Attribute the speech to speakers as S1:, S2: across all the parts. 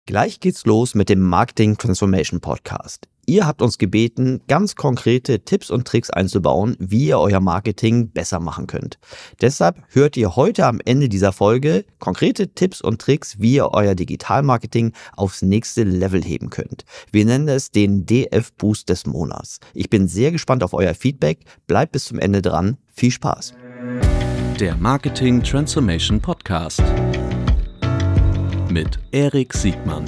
S1: Gleich geht's los mit dem Marketing Transformation Podcast. Ihr habt uns gebeten, ganz konkrete Tipps und Tricks einzubauen, wie ihr euer Marketing besser machen könnt. Deshalb hört ihr heute am Ende dieser Folge konkrete Tipps und Tricks, wie ihr euer Digitalmarketing aufs nächste Level heben könnt. Wir nennen es den DF-Boost des Monats. Ich bin sehr gespannt auf euer Feedback. Bleibt bis zum Ende dran. Viel Spaß.
S2: Der Marketing Transformation Podcast mit Erik Siegmann.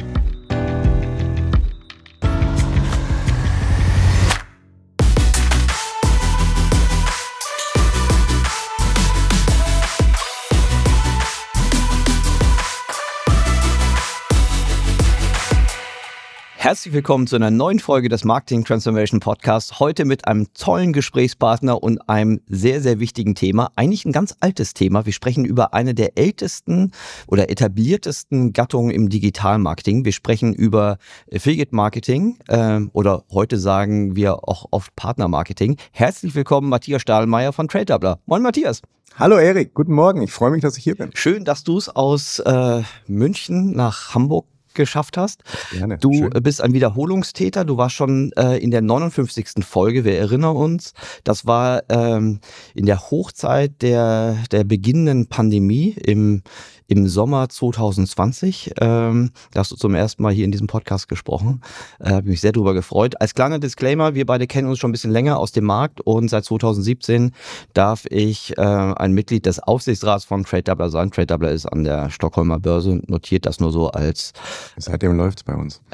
S1: Herzlich willkommen zu einer neuen Folge des Marketing Transformation Podcasts. Heute mit einem tollen Gesprächspartner und einem sehr, sehr wichtigen Thema. Eigentlich ein ganz altes Thema. Wir sprechen über eine der ältesten oder etabliertesten Gattungen im Digitalmarketing. Wir sprechen über Affiliate Marketing oder heute sagen wir auch oft Partnermarketing. Herzlich willkommen, Matthias Stadelmeier von TradeDoubler. Moin, Matthias.
S3: Hallo Erik, guten Morgen. Ich freue mich, dass ich hier bin.
S1: Schön, dass du es aus München nach Hamburg geschafft hast.
S3: Gerne.
S1: Du
S3: Schön.
S1: bist ein Wiederholungstäter. Du warst schon in der 59. Folge. Wir erinnern uns. Das war in der Hochzeit der beginnenden Pandemie im Sommer 2020. Da hast du zum ersten Mal hier in diesem Podcast gesprochen. Habe mich sehr darüber gefreut. Als kleiner Disclaimer, wir beide kennen uns schon ein bisschen länger aus dem Markt und seit 2017 darf ich ein Mitglied des Aufsichtsrats von TradeDoubler sein. TradeDoubler ist an der Stockholmer Börse notiert, das nur so als...
S3: Seitdem läuft's bei uns.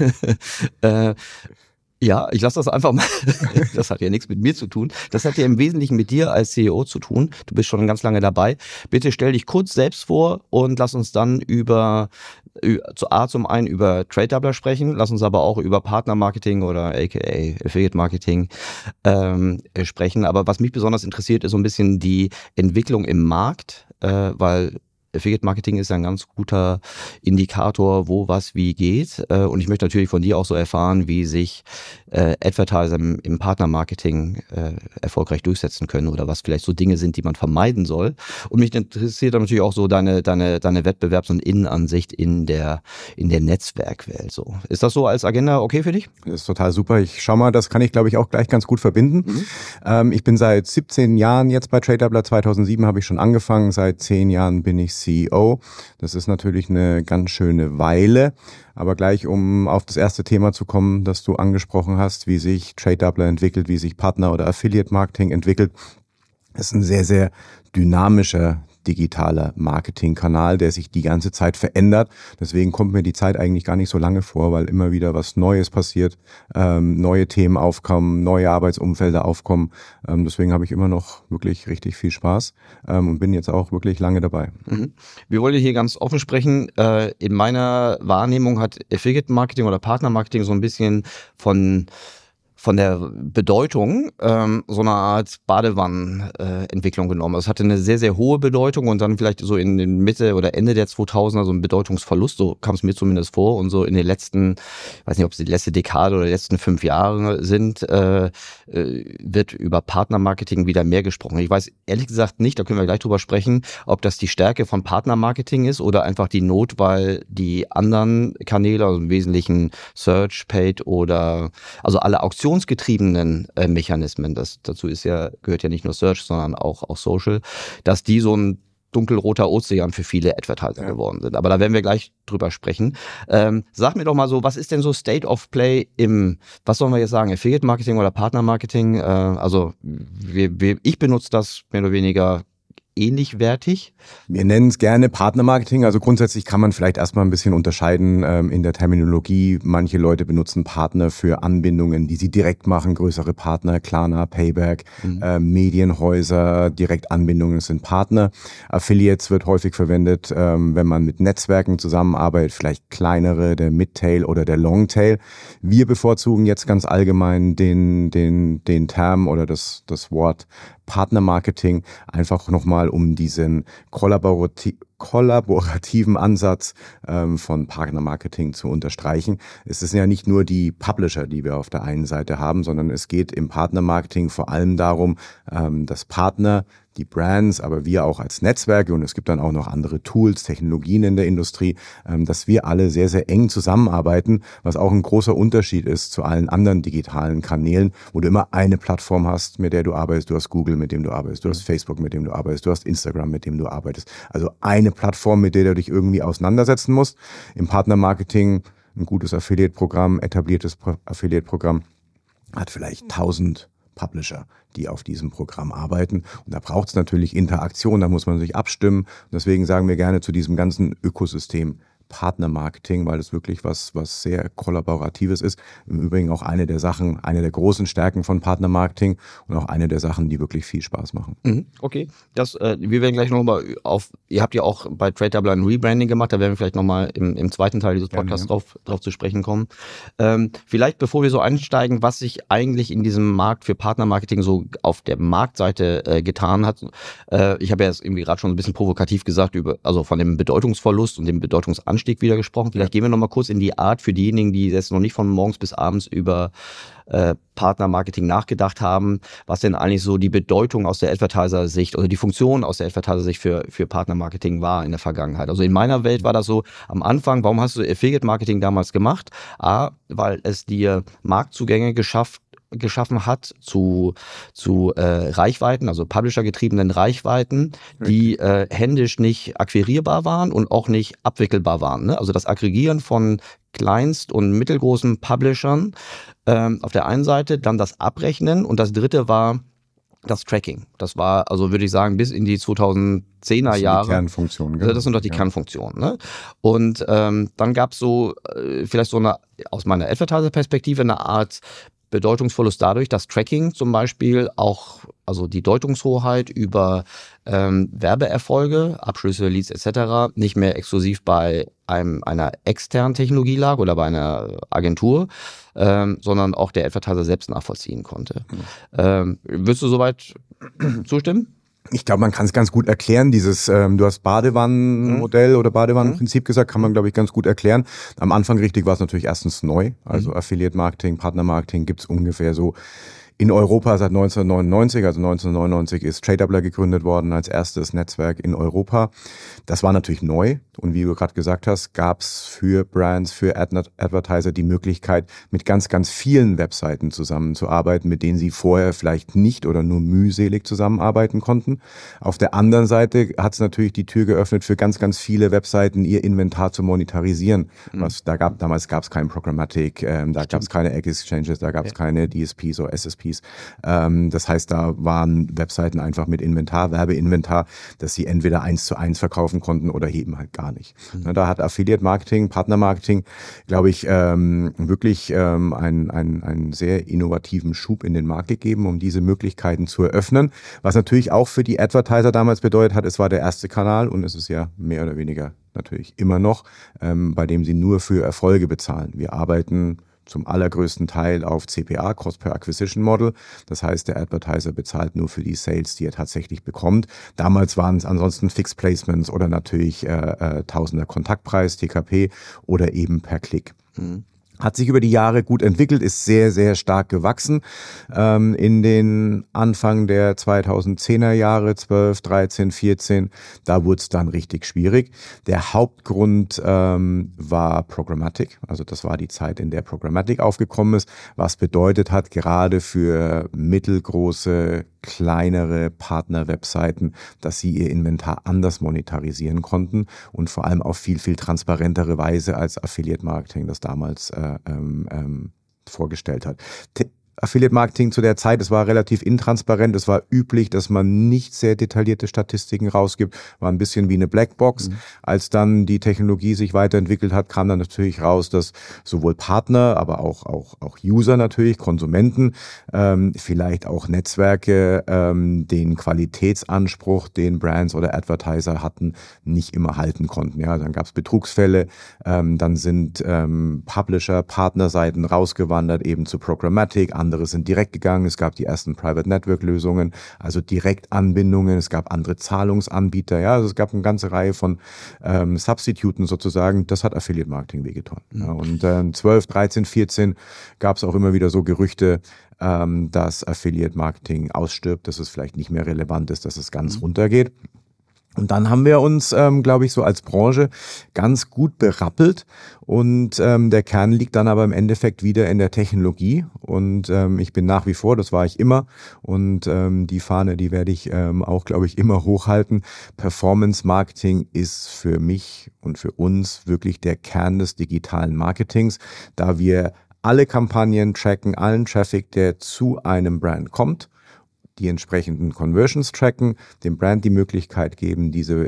S1: Ja, ich lasse das einfach mal. Das hat ja nichts mit mir zu tun. Das hat ja im Wesentlichen mit dir als CEO zu tun. Du bist schon ganz lange dabei. Bitte stell dich kurz selbst vor und lass uns dann zum einen über TradeDoubler sprechen, lass uns aber auch über Partnermarketing oder aka Affiliate Marketing sprechen. Aber was mich besonders interessiert, ist so ein bisschen die Entwicklung im Markt, weil Affiliate Marketing ist ja ein ganz guter Indikator, wo was wie geht. Und ich möchte natürlich von dir auch so erfahren, wie sich Advertiser im Partnermarketing erfolgreich durchsetzen können oder was vielleicht so Dinge sind, die man vermeiden soll. Und mich interessiert dann natürlich auch so deine Wettbewerbs- und Innenansicht in der Netzwerkwelt. So. Ist das so als Agenda okay für dich?
S3: Das ist total super. Ich schau mal, das kann ich, glaube ich, auch gleich ganz gut verbinden. Ich bin seit 17 Jahren jetzt bei TradeDoubler. 2007 habe ich schon angefangen. Seit 10 Jahren bin ich CEO. Das ist natürlich eine ganz schöne Weile. Aber gleich, um auf das erste Thema zu kommen, das du angesprochen hast, wie sich TradeDoubler entwickelt, wie sich Partner- oder Affiliate-Marketing entwickelt, ist ein sehr, sehr dynamischer digitaler Marketingkanal, der sich die ganze Zeit verändert. Deswegen kommt mir die Zeit eigentlich gar nicht so lange vor, weil immer wieder was Neues passiert, neue Themen aufkommen, neue Arbeitsumfelder aufkommen. Deswegen habe ich immer noch wirklich richtig viel Spaß und bin jetzt auch wirklich lange dabei.
S1: Wir wollen hier ganz offen sprechen. In meiner Wahrnehmung hat Affiliate Marketing oder Partnermarketing so ein bisschen von der Bedeutung so eine Art Badewannenentwicklung genommen. Es hatte eine sehr, sehr hohe Bedeutung und dann vielleicht so in den Mitte oder Ende der 2000er so ein Bedeutungsverlust, so kam es mir zumindest vor. Und so in den letzten, ich weiß nicht, ob es die letzte Dekade oder die letzten 5 Jahre sind, wird über Partnermarketing wieder mehr gesprochen. Ich weiß ehrlich gesagt nicht, da können wir gleich drüber sprechen, ob das die Stärke von Partnermarketing ist oder einfach die Not, weil die anderen Kanäle, also im Wesentlichen Search, Paid oder also alle auktionsgetriebenen Mechanismen, dazu gehört ja nicht nur Search, sondern auch Social, dass die so ein dunkelroter Ozean für viele Advertiser geworden sind. Aber da werden wir gleich drüber sprechen. Sag mir doch mal so, was ist denn so State of Play was sollen wir jetzt sagen, Affiliate Marketing oder Partnermarketing? Ich benutze das mehr oder weniger ähnlich wertig.
S3: Wir nennen es gerne Partnermarketing. Also grundsätzlich kann man vielleicht erstmal ein bisschen unterscheiden in der Terminologie. Manche Leute benutzen Partner für Anbindungen, die sie direkt machen. Größere Partner, Klarna, Payback, Medienhäuser, Direktanbindungen sind Partner. Affiliates wird häufig verwendet, wenn man mit Netzwerken zusammenarbeitet, vielleicht kleinere, der Midtail oder der Longtail. Wir bevorzugen jetzt ganz allgemein den Term oder das Wort Partnermarketing, einfach nochmal um diesen kollaborativen Ansatz von Partnermarketing zu unterstreichen. Es sind ja nicht nur die Publisher, die wir auf der einen Seite haben, sondern es geht im Partnermarketing vor allem darum, dass Partner die Brands, aber wir auch als Netzwerke, und es gibt dann auch noch andere Tools, Technologien in der Industrie, dass wir alle sehr, sehr eng zusammenarbeiten, was auch ein großer Unterschied ist zu allen anderen digitalen Kanälen, wo du immer eine Plattform hast, mit der du arbeitest. Du hast Google, mit dem du arbeitest, du hast Facebook, mit dem du arbeitest, du hast Instagram, mit dem du arbeitest. Also eine Plattform, mit der du dich irgendwie auseinandersetzen musst. Im Partnermarketing ein gutes Affiliate-Programm, etabliertes Affiliate-Programm hat vielleicht 1000 Publisher, die auf diesem Programm arbeiten. Und da braucht es natürlich Interaktion, da muss man sich abstimmen. Und deswegen sagen wir gerne zu diesem ganzen Ökosystem Partnermarketing, weil es wirklich was sehr Kollaboratives ist. Im Übrigen auch eine der großen Stärken von Partnermarketing und auch eine der Sachen, die wirklich viel Spaß machen.
S1: Okay, wir werden gleich nochmal ihr habt ja auch bei TradeDouble ein Rebranding gemacht, da werden wir vielleicht nochmal im zweiten Teil dieses Podcasts drauf zu sprechen kommen. Vielleicht bevor wir so einsteigen, was sich eigentlich in diesem Markt für Partnermarketing so auf der Marktseite getan hat. Ich habe ja jetzt irgendwie gerade schon ein bisschen provokativ gesagt, also von dem Bedeutungsverlust und dem Bedeutungsanstieg wieder gesprochen. Vielleicht gehen wir noch mal kurz in die Art für diejenigen, die jetzt noch nicht von morgens bis abends über Partnermarketing nachgedacht haben, was denn eigentlich so die Bedeutung aus der Advertiser-Sicht oder die Funktion aus der Advertiser-Sicht für Partnermarketing war in der Vergangenheit. Also in meiner Welt war das so am Anfang, warum hast du Affiliate-Marketing damals gemacht? Weil es dir Marktzugänge geschaffen hat zu Reichweiten, also Publisher-getriebenen Reichweiten, die händisch nicht akquirierbar waren und auch nicht abwickelbar waren. Ne? Also das Aggregieren von kleinst- und mittelgroßen Publishern auf der einen Seite, dann das Abrechnen und das dritte war das Tracking. Das war, also würde ich sagen, bis in die 2010er Jahre.
S3: Die Kernfunktionen.
S1: Genau. Das sind doch die Kernfunktionen. Ne? Und dann gab es so vielleicht so eine, aus meiner Advertiser-Perspektive, eine Art Bedeutungsverlust dadurch, dass Tracking zum Beispiel auch, also die Deutungshoheit über Werbeerfolge, Abschlüsse, Leads etc. nicht mehr exklusiv bei einer externen Technologie lag oder bei einer Agentur, sondern auch der Advertiser selbst nachvollziehen konnte. Würdest du soweit zustimmen?
S3: Ich glaube, man kann es ganz gut erklären, du hast Badewannenmodell oder Badewannenprinzip gesagt, kann man, glaube ich, ganz gut erklären. Am Anfang richtig war es natürlich erstens neu, also Affiliate-Marketing, Partnermarketing gibt's ungefähr so in Europa seit 1999, also 1999 ist TradeDouble gegründet worden als erstes Netzwerk in Europa. Das war natürlich neu und wie du gerade gesagt hast, gab es für Brands, für Advertiser die Möglichkeit, mit ganz, ganz vielen Webseiten zusammenzuarbeiten, mit denen sie vorher vielleicht nicht oder nur mühselig zusammenarbeiten konnten. Auf der anderen Seite hat es natürlich die Tür geöffnet für ganz, ganz viele Webseiten, ihr Inventar zu monetarisieren. Damals gab es kein Programmatic, da gab es keine Exchanges, da gab es keine DSPs oder SSPs. Das heißt, da waren Webseiten einfach mit Inventar, Werbeinventar, dass sie entweder 1:1 verkaufen konnten oder eben halt gar nicht. Da hat Affiliate-Marketing, Partnermarketing, glaube ich, wirklich einen sehr innovativen Schub in den Markt gegeben, um diese Möglichkeiten zu eröffnen. Was natürlich auch für die Advertiser damals bedeutet hat, es war der erste Kanal und es ist ja mehr oder weniger natürlich immer noch, bei dem sie nur für Erfolge bezahlen. Wir arbeiten zum allergrößten Teil auf CPA, Cost per Acquisition Model. Das heißt, der Advertiser bezahlt nur für die Sales, die er tatsächlich bekommt. Damals waren es ansonsten Fixed Placements oder natürlich Tausender Kontaktpreis, TKP oder eben per Klick. Hat sich über die Jahre gut entwickelt, ist sehr, sehr stark gewachsen. In den Anfang der 2010er Jahre, 12, 13, 14, da wurde es dann richtig schwierig. Der Hauptgrund war Programmatic. Also das war die Zeit, in der Programmatic aufgekommen ist, was bedeutet hat, gerade für mittelgroße, kleinere Partner-Webseiten, dass sie ihr Inventar anders monetarisieren konnten und vor allem auf viel, viel transparentere Weise als Affiliate-Marketing das damals vorgestellt hat. Affiliate-Marketing zu der Zeit, es war relativ intransparent, es war üblich, dass man nicht sehr detaillierte Statistiken rausgibt, war ein bisschen wie eine Blackbox. Als dann die Technologie sich weiterentwickelt hat, kam dann natürlich raus, dass sowohl Partner, aber auch User natürlich, Konsumenten, vielleicht auch Netzwerke den Qualitätsanspruch, den Brands oder Advertiser hatten, nicht immer halten konnten. Ja, dann gab es Betrugsfälle, dann sind Publisher, Partnerseiten rausgewandert, eben zu Programmatic, andere sind direkt gegangen. Es gab die ersten Private Network Lösungen, also Direktanbindungen. Es gab andere Zahlungsanbieter. Ja, also es gab eine ganze Reihe von Substituten sozusagen. Das hat Affiliate Marketing wehgetan. Ja, und 12, 13, 14 gab es auch immer wieder so Gerüchte, dass Affiliate Marketing ausstirbt, dass es vielleicht nicht mehr relevant ist, dass es ganz runtergeht. Und dann haben wir uns, glaube ich, so als Branche ganz gut berappelt und der Kern liegt dann aber im Endeffekt wieder in der Technologie und ich bin nach wie vor, das war ich immer und die Fahne, die werde ich auch, glaube ich, immer hochhalten. Performance Marketing ist für mich und für uns wirklich der Kern des digitalen Marketings, da wir alle Kampagnen tracken, allen Traffic, der zu einem Brand kommt, die entsprechenden Conversions tracken, dem Brand die Möglichkeit geben, diese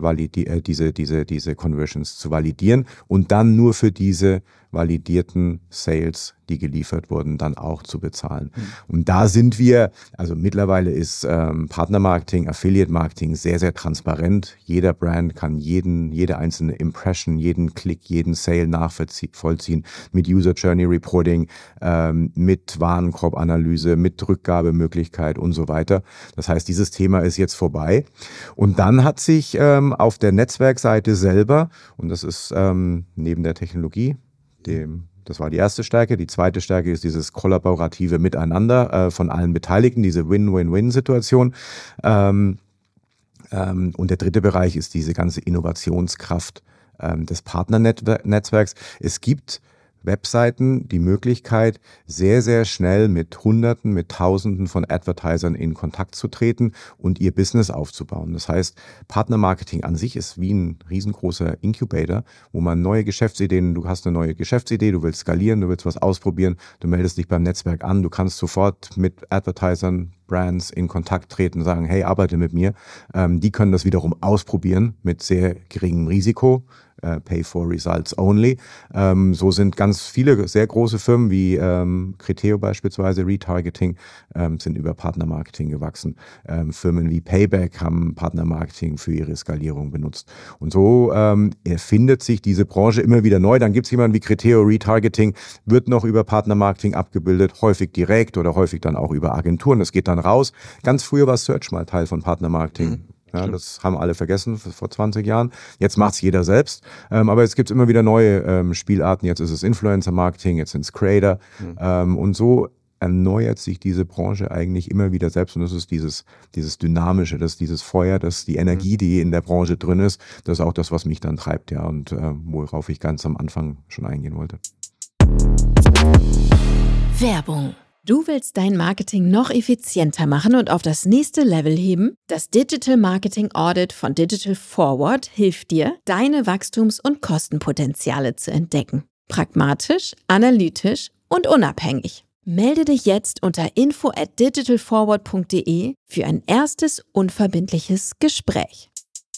S3: Conversions zu validieren und dann nur für diese validierten Sales, die geliefert wurden, dann auch zu bezahlen. Und da sind wir, also mittlerweile ist Partnermarketing, Affiliate Marketing sehr, sehr transparent. Jeder Brand kann jede einzelne Impression, jeden Klick, jeden Sale nachvollziehen mit User Journey Reporting, mit Warenkorbanalyse, mit Rückgabemöglichkeit und so weiter. Das heißt, dieses Thema ist jetzt vorbei. Und dann hat sich auf der Netzwerkseite selber, und das ist neben der Technologie, das war die erste Stärke. Die zweite Stärke ist dieses kollaborative Miteinander von allen Beteiligten, diese Win-Win-Win-Situation. Und der dritte Bereich ist diese ganze Innovationskraft des Partnernetzwerks. Es gibt Webseiten die Möglichkeit, sehr, sehr schnell mit Hunderten, mit Tausenden von Advertisern in Kontakt zu treten und ihr Business aufzubauen. Das heißt, Partnermarketing an sich ist wie ein riesengroßer Incubator, wo man neue Geschäftsideen, du hast eine neue Geschäftsidee, du willst skalieren, du willst was ausprobieren, du meldest dich beim Netzwerk an, du kannst sofort mit Advertisern, Brands in Kontakt treten, sagen, hey, arbeite mit mir. Die können das wiederum ausprobieren mit sehr geringem Risiko. Pay for Results Only. So sind ganz viele sehr große Firmen wie Criteo beispielsweise, Retargeting, sind über Partnermarketing gewachsen. Firmen wie Payback haben Partnermarketing für ihre Skalierung benutzt. Und so erfindet sich diese Branche immer wieder neu. Dann gibt es jemanden wie Criteo, Retargeting, wird noch über Partnermarketing abgebildet, häufig direkt oder häufig dann auch über Agenturen. Das geht dann raus. Ganz früher war Search mal Teil von Partnermarketing. Ja, das haben alle vergessen vor 20 Jahren. Jetzt macht es jeder selbst. Aber jetzt gibt es immer wieder neue Spielarten. Jetzt ist es Influencer-Marketing, jetzt sind es Creator. Und so erneuert sich diese Branche eigentlich immer wieder selbst. Und das ist dieses Dynamische, das ist dieses Feuer, das ist die Energie, die in der Branche drin ist. Das ist auch das, was mich dann treibt, ja, und worauf ich ganz am Anfang schon eingehen wollte.
S4: Werbung. Du willst dein Marketing noch effizienter machen und auf das nächste Level heben? Das Digital Marketing Audit von Digital Forward hilft dir, deine Wachstums- und Kostenpotenziale zu entdecken. Pragmatisch, analytisch und unabhängig. Melde dich jetzt unter info@digitalforward.de für ein erstes unverbindliches Gespräch.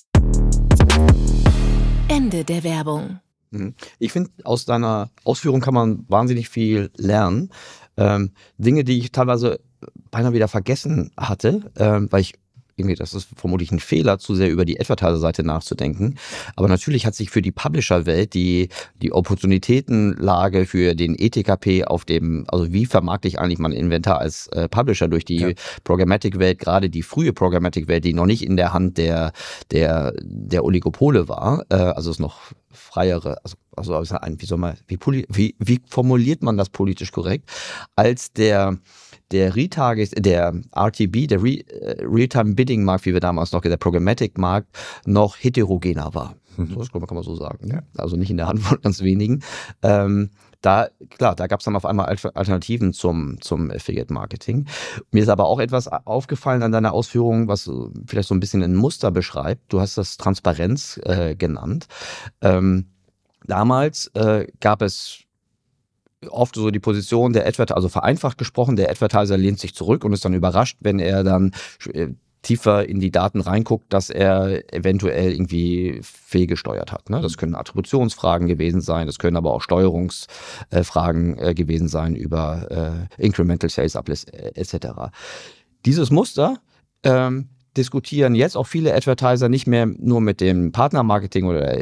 S4: Ende der Werbung.
S1: Ich finde, aus deiner Ausführung kann man wahnsinnig viel lernen. Dinge, die ich teilweise beinahe wieder vergessen hatte, weil ich irgendwie, das ist vermutlich ein Fehler, zu sehr über die Advertiser-Seite nachzudenken. Aber natürlich hat sich für die Publisher-Welt die Opportunitätenlage für den ETKP auf dem, also wie vermarkte ich eigentlich mein Inventar als Publisher durch die Programmatic-Welt, gerade die frühe Programmatic-Welt, die noch nicht in der Hand der Oligopole war, also es noch freiere, wie formuliert man das politisch korrekt, als der RTB, der Real-Time Bidding Markt, wie wir damals noch, der Programmatic Markt, noch heterogener war. Das kann man so sagen. Ja. Also nicht in der Hand von ganz wenigen. Da gab es dann auf einmal Alternativen zum Affiliate Marketing. Mir ist aber auch etwas aufgefallen an deiner Ausführung, was vielleicht so ein bisschen ein Muster beschreibt. Du hast das Transparenz genannt. Damals gab es oft so die Position der Advertiser, also vereinfacht gesprochen, der Advertiser lehnt sich zurück und ist dann überrascht, wenn er dann tiefer in die Daten reinguckt, dass er eventuell irgendwie fehlgesteuert hat. Ne? Das können Attributionsfragen gewesen sein, das können aber auch Steuerungsfragen gewesen sein über Incremental Sales Uplift etc. Dieses Muster diskutieren jetzt auch viele Advertiser nicht mehr nur mit dem Partnermarketing oder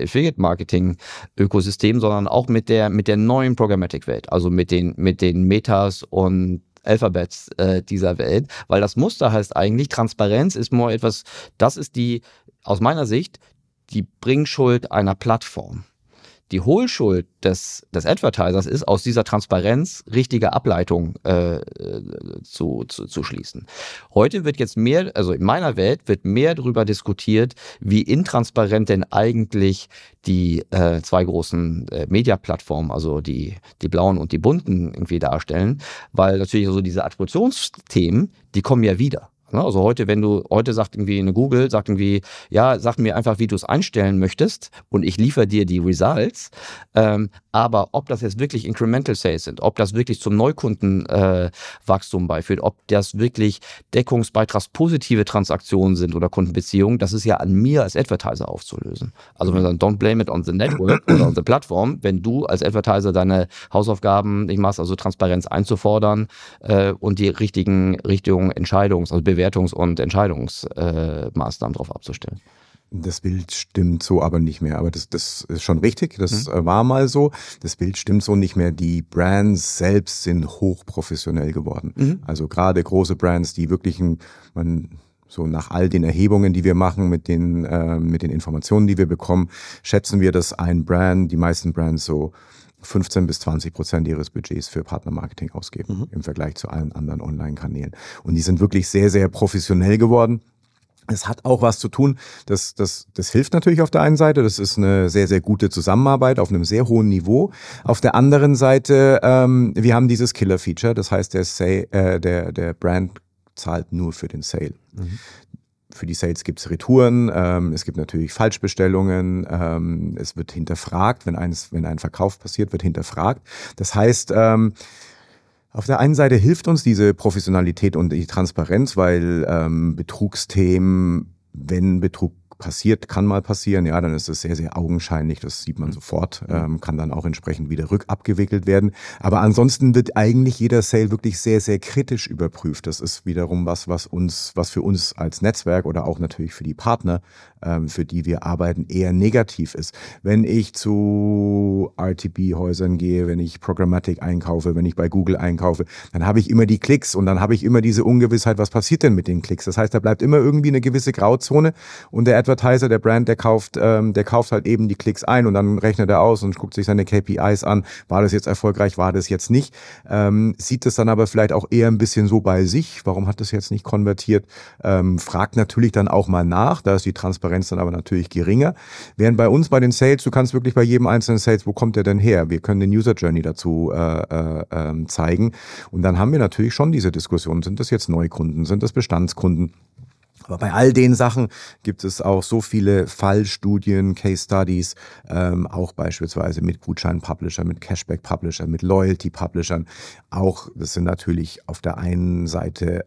S1: Affiliate-Marketing-Ökosystem, sondern auch mit der neuen Programmatic-Welt, also mit den Metas und Alphabets dieser Welt, weil das Muster heißt eigentlich, Transparenz ist more etwas, das ist aus meiner Sicht, die Bringschuld einer Plattform. Die Hohlschuld des Advertisers ist, aus dieser Transparenz richtige Ableitung zu schließen. Heute wird jetzt mehr, also in meiner Welt, wird mehr darüber diskutiert, wie intransparent denn eigentlich die zwei großen Media-Plattformen, also die blauen und die bunten irgendwie darstellen, weil natürlich so diese Attributionsthemen, die kommen ja wieder. Also heute sagt irgendwie eine Google, sagt irgendwie, ja, sag mir einfach, wie du es einstellen möchtest und ich liefere dir die Results. Aber ob das jetzt wirklich Incremental Sales sind, ob das wirklich zum Neukundenwachstum beiführt, ob das wirklich deckungsbeitragspositive Transaktionen sind oder Kundenbeziehungen, das ist ja an mir als Advertiser aufzulösen. Also wenn wir sagen, don't blame it on the network oder on the platform, wenn du als Advertiser deine Hausaufgaben nicht machst, also Transparenz einzufordern und die richtigen also Bewertungs- und Entscheidungsmaßnahmen darauf abzustellen.
S3: Das Bild stimmt so aber nicht mehr. Aber das ist schon richtig. Das war mal so. Das Bild stimmt so nicht mehr. Die Brands selbst sind hochprofessionell geworden. Also gerade große Brands, die wirklich so nach all den Erhebungen, die wir machen, mit den Informationen, die wir bekommen, schätzen wir, dass die meisten Brands so 15-20% ihres Budgets für Partnermarketing ausgeben im Vergleich zu allen anderen Online-Kanälen. Und die sind wirklich sehr, sehr professionell geworden. Es hat auch was zu tun, das hilft natürlich auf der einen Seite, das ist eine sehr, sehr gute Zusammenarbeit auf einem sehr hohen Niveau. Auf der anderen Seite, wir haben dieses Killer-Feature, das heißt, der Brand zahlt nur für den Sale. Für die Sales gibt es Retouren, es gibt natürlich Falschbestellungen, es wird hinterfragt, wenn ein Verkauf passiert, wird hinterfragt. Das heißt, auf der einen Seite hilft uns diese Professionalität und die Transparenz, weil Betrugsthemen, wenn Betrug passiert, kann mal passieren, ja, dann ist es sehr, sehr augenscheinlich, das sieht man sofort, kann dann auch entsprechend wieder rückabgewickelt werden. Aber ansonsten wird eigentlich jeder Sale wirklich sehr, sehr kritisch überprüft. Das ist wiederum was für uns als Netzwerk oder auch natürlich für die Partner, für die wir arbeiten, eher negativ ist. Wenn ich zu RTB-Häusern gehe, wenn ich Programmatic einkaufe, wenn ich bei Google einkaufe, dann habe ich immer die Klicks und dann habe ich immer diese Ungewissheit, was passiert denn mit den Klicks? Das heißt, da bleibt immer irgendwie eine gewisse Grauzone und der Advertiser, der Brand, der kauft halt eben die Klicks ein und dann rechnet er aus und guckt sich seine KPIs an. War das jetzt erfolgreich, war das jetzt nicht? Sieht es dann aber vielleicht auch eher ein bisschen so bei sich. Warum hat das jetzt nicht konvertiert? Fragt natürlich dann auch mal nach. Da ist die Transparenz dann aber natürlich geringer. Während bei uns bei den Sales, du kannst wirklich bei jedem einzelnen Sales, wo kommt der denn her? Wir können den User Journey dazu zeigen. Und dann haben wir natürlich schon diese Diskussion. Sind das jetzt Neukunden? Sind das Bestandskunden? Aber bei all den Sachen gibt es auch so viele Fallstudien, Case Studies, auch beispielsweise mit Gutschein-Publisher, mit Cashback-Publisher, mit Loyalty-Publishern. Auch das sind natürlich auf der einen Seite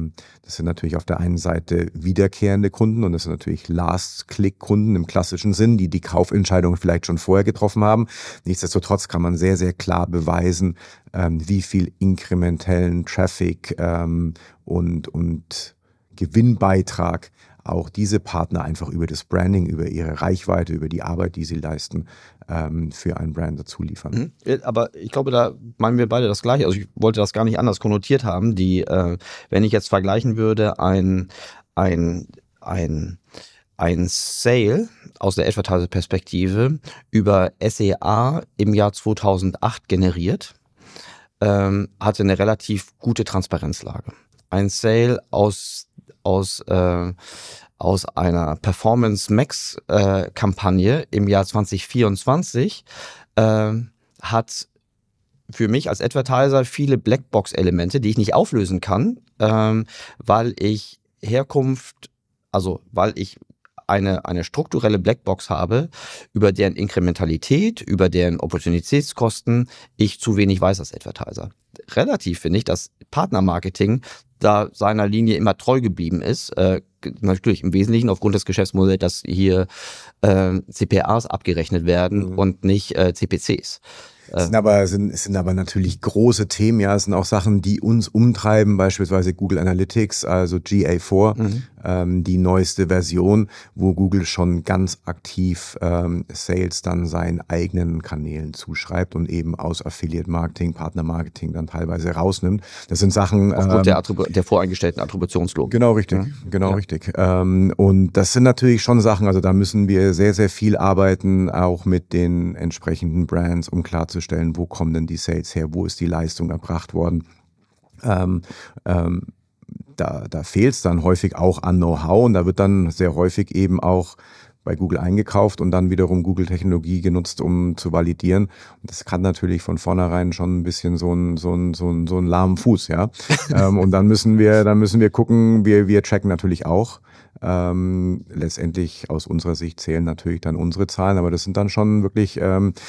S3: wiederkehrende Kunden und das sind natürlich Last-Click-Kunden im klassischen Sinn, die Kaufentscheidung vielleicht schon vorher getroffen haben. Nichtsdestotrotz kann man sehr, sehr klar beweisen, wie viel inkrementellen Traffic und Gewinnbeitrag auch diese Partner einfach über das Branding, über ihre Reichweite, über die Arbeit, die sie leisten, für einen Brand dazu liefern.
S1: Aber ich glaube, da meinen wir beide das Gleiche. Also ich wollte das gar nicht anders konnotiert haben. Wenn ich jetzt vergleichen würde, ein Sale aus der Advertiser-Perspektive über SEA im Jahr 2008 generiert, hatte eine relativ gute Transparenzlage. Ein Sale aus einer Performance Max Kampagne im Jahr 2024 hat für mich als Advertiser viele Blackbox-Elemente, die ich nicht auflösen kann, weil ich eine strukturelle Blackbox habe, über deren Inkrementalität, über deren Opportunitätskosten ich zu wenig weiß als Advertiser. Relativ finde ich, dass Partnermarketing da seiner Linie immer treu geblieben ist. Natürlich im Wesentlichen aufgrund des Geschäftsmodells, dass hier CPAs abgerechnet werden und nicht CPCs.
S3: Es sind aber natürlich große Themen, ja. Es sind auch Sachen, die uns umtreiben, beispielsweise Google Analytics, also GA4, die neueste Version, wo Google schon ganz aktiv Sales dann seinen eigenen Kanälen zuschreibt und eben aus Affiliate-Marketing, Partner-Marketing dann teilweise rausnimmt. Das sind Sachen...
S1: Aufgrund der voreingestellten Attributionslogik.
S3: Genau, richtig. Richtig. Und das sind natürlich schon Sachen, also da müssen wir sehr, sehr viel arbeiten, auch mit den entsprechenden Brands, um klarzustellen, wo kommen denn die Sales her, wo ist die Leistung erbracht worden. Da fehlt es dann häufig auch an Know-how und da wird dann sehr häufig eben auch bei Google eingekauft und dann wiederum Google-Technologie genutzt, um zu validieren. Und das kann natürlich von vornherein schon ein bisschen so einen lahmen Fuß, ja. Und dann müssen wir gucken, wir checken natürlich auch. Letztendlich aus unserer Sicht zählen natürlich dann unsere Zahlen, aber das sind dann schon wirklich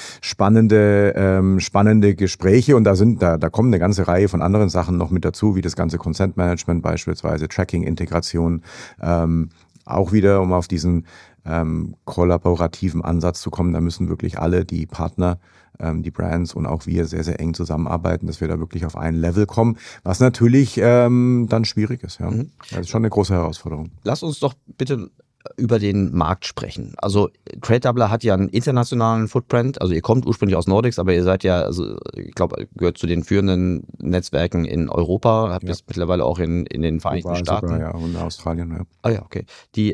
S3: spannende Gespräche und da kommen eine ganze Reihe von anderen Sachen noch mit dazu, wie das ganze Consent Management beispielsweise, Tracking-Integration, auch wieder, um auf diesen kollaborativen Ansatz zu kommen, da müssen wirklich alle, die Partner, die Brands und auch wir sehr, sehr eng zusammenarbeiten, dass wir da wirklich auf ein Level kommen, was natürlich dann schwierig ist. Ja. Das ist schon eine große Herausforderung.
S1: Lass uns doch bitte über den Markt sprechen. Also TradeDoubler hat ja einen internationalen Footprint, also ihr kommt ursprünglich aus Nordics, aber ihr seid ja, also ich glaube, gehört zu den führenden Netzwerken in Europa, habt es mittlerweile auch in den Vereinigten Staaten.
S3: Sogar, ja, und Australien, ja.
S1: Ah ja, okay.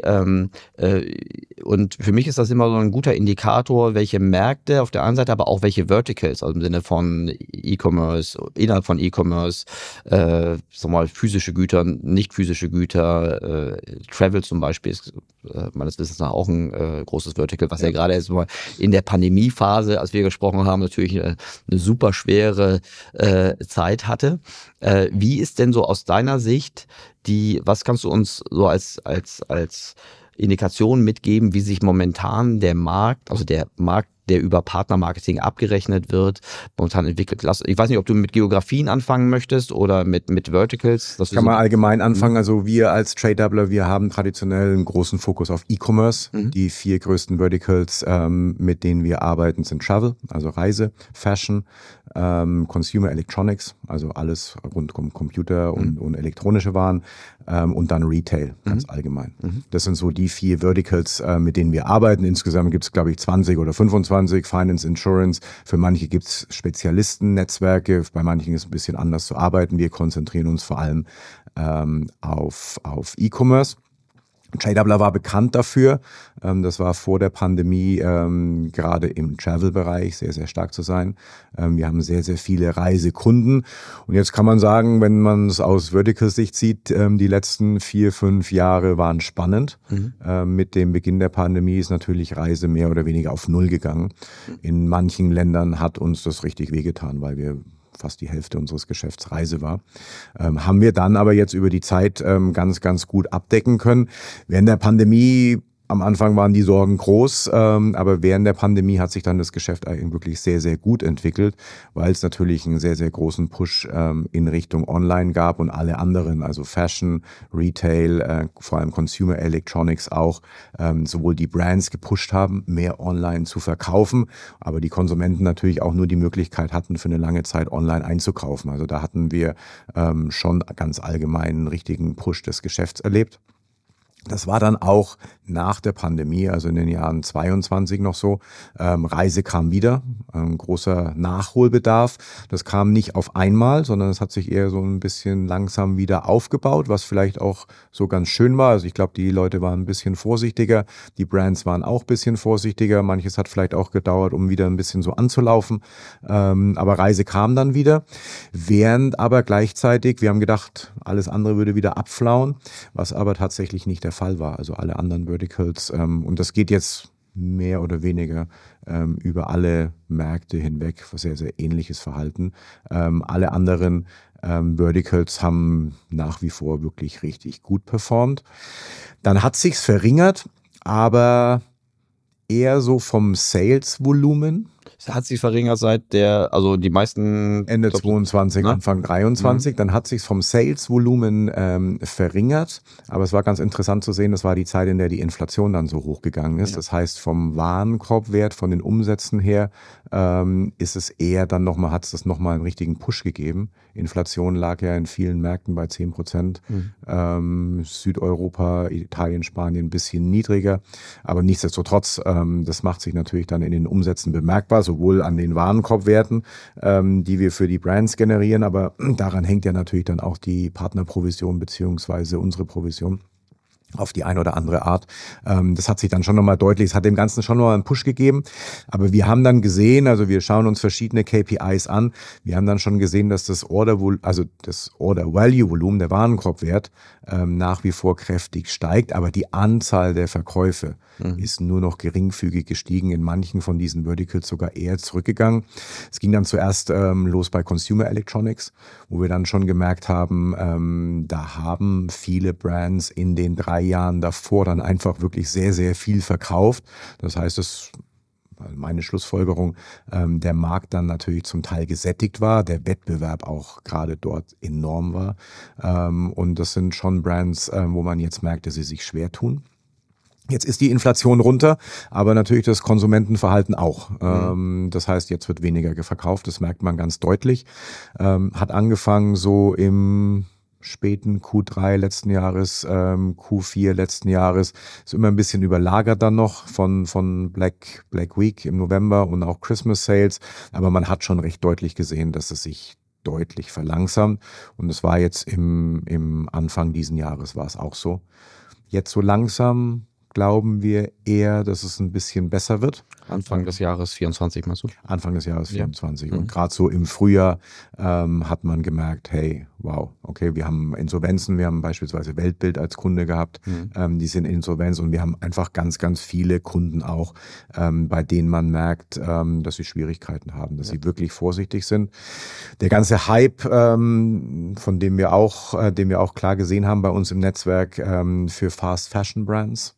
S1: Und für mich ist das immer so ein guter Indikator, welche Märkte auf der einen Seite, aber auch welche Verticals, also im Sinne von E-Commerce, innerhalb von E-Commerce, physische Güter, nicht physische Güter, Travel zum Beispiel ist meines Wissens nach auch ein großes Vertical, was ja gerade jetzt mal in der Pandemiephase, als wir gesprochen haben, natürlich eine super schwere Zeit hatte. Wie ist denn so aus deiner Sicht was kannst du uns so als Indikation mitgeben, wie sich momentan der Markt, also der Markt, der über Partnermarketing abgerechnet wird, momentan entwickelt? Ich weiß nicht, ob du mit Geografien anfangen möchtest oder mit Verticals.
S3: Kann man allgemein anfangen. Also wir als TradeDoubler, wir haben traditionell einen großen Fokus auf E-Commerce. Die 4 größten Verticals, mit denen wir arbeiten, sind Travel, also Reise, Fashion, Consumer Electronics, also alles rund um Computer und elektronische Waren, und dann Retail, ganz allgemein. Das sind so die 4 Verticals, mit denen wir arbeiten. Insgesamt gibt es, glaube ich, 20 oder 25, Finance, Insurance. Für manche gibt es Spezialistennetzwerke, bei manchen ist es ein bisschen anders zu arbeiten. Wir konzentrieren uns vor allem auf E-Commerce. TradeDoubler war bekannt dafür, das war vor der Pandemie gerade im Travel-Bereich sehr, sehr stark zu sein. Wir haben sehr, sehr viele Reisekunden und jetzt kann man sagen, wenn man es aus Vertical-Sicht sieht, die letzten 4-5 Jahre waren spannend. Mit dem Beginn der Pandemie ist natürlich Reise mehr oder weniger auf Null gegangen. In manchen Ländern hat uns das richtig wehgetan, weil wir fast die Hälfte unseres Geschäfts Reise war, haben wir dann aber jetzt über die Zeit ganz, ganz gut abdecken können. Während der Pandemie, am Anfang waren die Sorgen groß, aber während der Pandemie hat sich dann das Geschäft eigentlich wirklich sehr, sehr gut entwickelt, weil es natürlich einen sehr, sehr großen Push in Richtung Online gab und alle anderen, also Fashion, Retail, vor allem Consumer Electronics auch, sowohl die Brands gepusht haben, mehr online zu verkaufen, aber die Konsumenten natürlich auch nur die Möglichkeit hatten, für eine lange Zeit online einzukaufen. Also da hatten wir schon ganz allgemein einen richtigen Push des Geschäfts erlebt. Das war dann auch nach der Pandemie, also in den Jahren 22 noch so. Reise kam wieder, großer Nachholbedarf. Das kam nicht auf einmal, sondern es hat sich eher so ein bisschen langsam wieder aufgebaut, was vielleicht auch so ganz schön war. Also ich glaube, die Leute waren ein bisschen vorsichtiger, die Brands waren auch ein bisschen vorsichtiger. Manches hat vielleicht auch gedauert, um wieder ein bisschen so anzulaufen. Aber Reise kam dann wieder, während aber gleichzeitig, wir haben gedacht, alles andere würde wieder abflauen, was aber tatsächlich nicht der Fall war. Also alle anderen Verticals, und das geht jetzt mehr oder weniger über alle Märkte hinweg, sehr, sehr ähnliches Verhalten. Alle anderen Verticals haben nach wie vor wirklich richtig gut performt. Dann hat sich's verringert, aber eher so vom Sales-Volumen.
S1: Hat sich verringert also die meisten...
S3: Ende 22, Anfang 23. Dann hat sich vom Sales-Volumen verringert. Aber es war ganz interessant zu sehen, das war die Zeit, in der die Inflation dann so hochgegangen ist. Ja. Das heißt, vom Warenkorbwert, von den Umsätzen her, ist es eher dann nochmal, hat es das nochmal einen richtigen Push gegeben. Inflation lag ja in vielen Märkten bei 10%. Südeuropa, Italien, Spanien ein bisschen niedriger. Aber nichtsdestotrotz, das macht sich natürlich dann in den Umsätzen bemerkbar, sowohl an den Warenkorbwerten, die wir für die Brands generieren, aber daran hängt ja natürlich dann auch die Partnerprovision beziehungsweise unsere Provision auf die eine oder andere Art. Das hat sich dann schon nochmal deutlich, es hat dem Ganzen schon nochmal einen Push gegeben. Aber wir haben dann gesehen, also wir schauen uns verschiedene KPIs an, wir haben dann schon gesehen, dass das Order-Value-Volumen, der Warenkorbwert, nach wie vor kräftig steigt, aber die Anzahl der Verkäufe ist nur noch geringfügig gestiegen, in manchen von diesen Verticals sogar eher zurückgegangen. Es ging dann zuerst los bei Consumer Electronics, wo wir dann schon gemerkt haben, da haben viele Brands in den 3 Jahren davor dann einfach wirklich sehr, sehr viel verkauft. Das heißt, meine Schlussfolgerung, der Markt dann natürlich zum Teil gesättigt war, der Wettbewerb auch gerade dort enorm war. Und das sind schon Brands, wo man jetzt merkt, dass sie sich schwer tun. Jetzt ist die Inflation runter, aber natürlich das Konsumentenverhalten auch. Das heißt, jetzt wird weniger verkauft, das merkt man ganz deutlich. Hat angefangen so im späten Q3 letzten Jahres, Q4 letzten Jahres, ist immer ein bisschen überlagert dann noch von Black Week im November und auch Christmas Sales, aber man hat schon recht deutlich gesehen, dass es sich deutlich verlangsamt und es war jetzt im Anfang diesen Jahres war es auch so. Jetzt so langsam glauben wir eher, dass es ein bisschen besser wird.
S1: Anfang des Jahres 24, meinst du?
S3: Anfang des Jahres 24. Ja. Und gerade so im Frühjahr hat man gemerkt, hey, wow, okay, wir haben Insolvenzen, wir haben beispielsweise Weltbild als Kunde gehabt, die sind Insolvenz und wir haben einfach ganz, ganz viele Kunden auch, bei denen man merkt, dass sie Schwierigkeiten haben, dass sie wirklich vorsichtig sind. Der ganze Hype, von dem wir auch klar gesehen haben bei uns im Netzwerk für Fast Fashion Brands,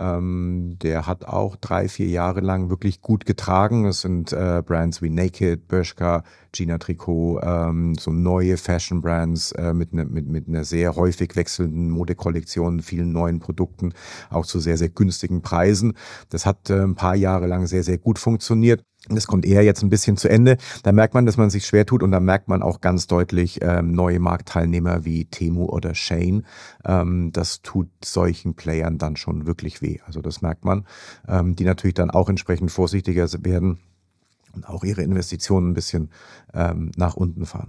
S3: der hat auch 3-4 Jahre lang wirklich gut getragen. Es sind Brands wie Naked, Bershka, Gina Tricot, so neue Fashion Brands mit einer sehr häufig wechselnden Modekollektion, vielen neuen Produkten, auch zu sehr, sehr günstigen Preisen. Das hat ein paar Jahre lang sehr, sehr gut funktioniert. Das kommt eher jetzt ein bisschen zu Ende. Da merkt man, dass man sich schwer tut und da merkt man auch ganz deutlich neue Marktteilnehmer wie Temu oder Shein. Das tut solchen Playern dann schon wirklich weh. Also das merkt man, die natürlich dann auch entsprechend vorsichtiger werden und auch ihre Investitionen ein bisschen nach unten fahren.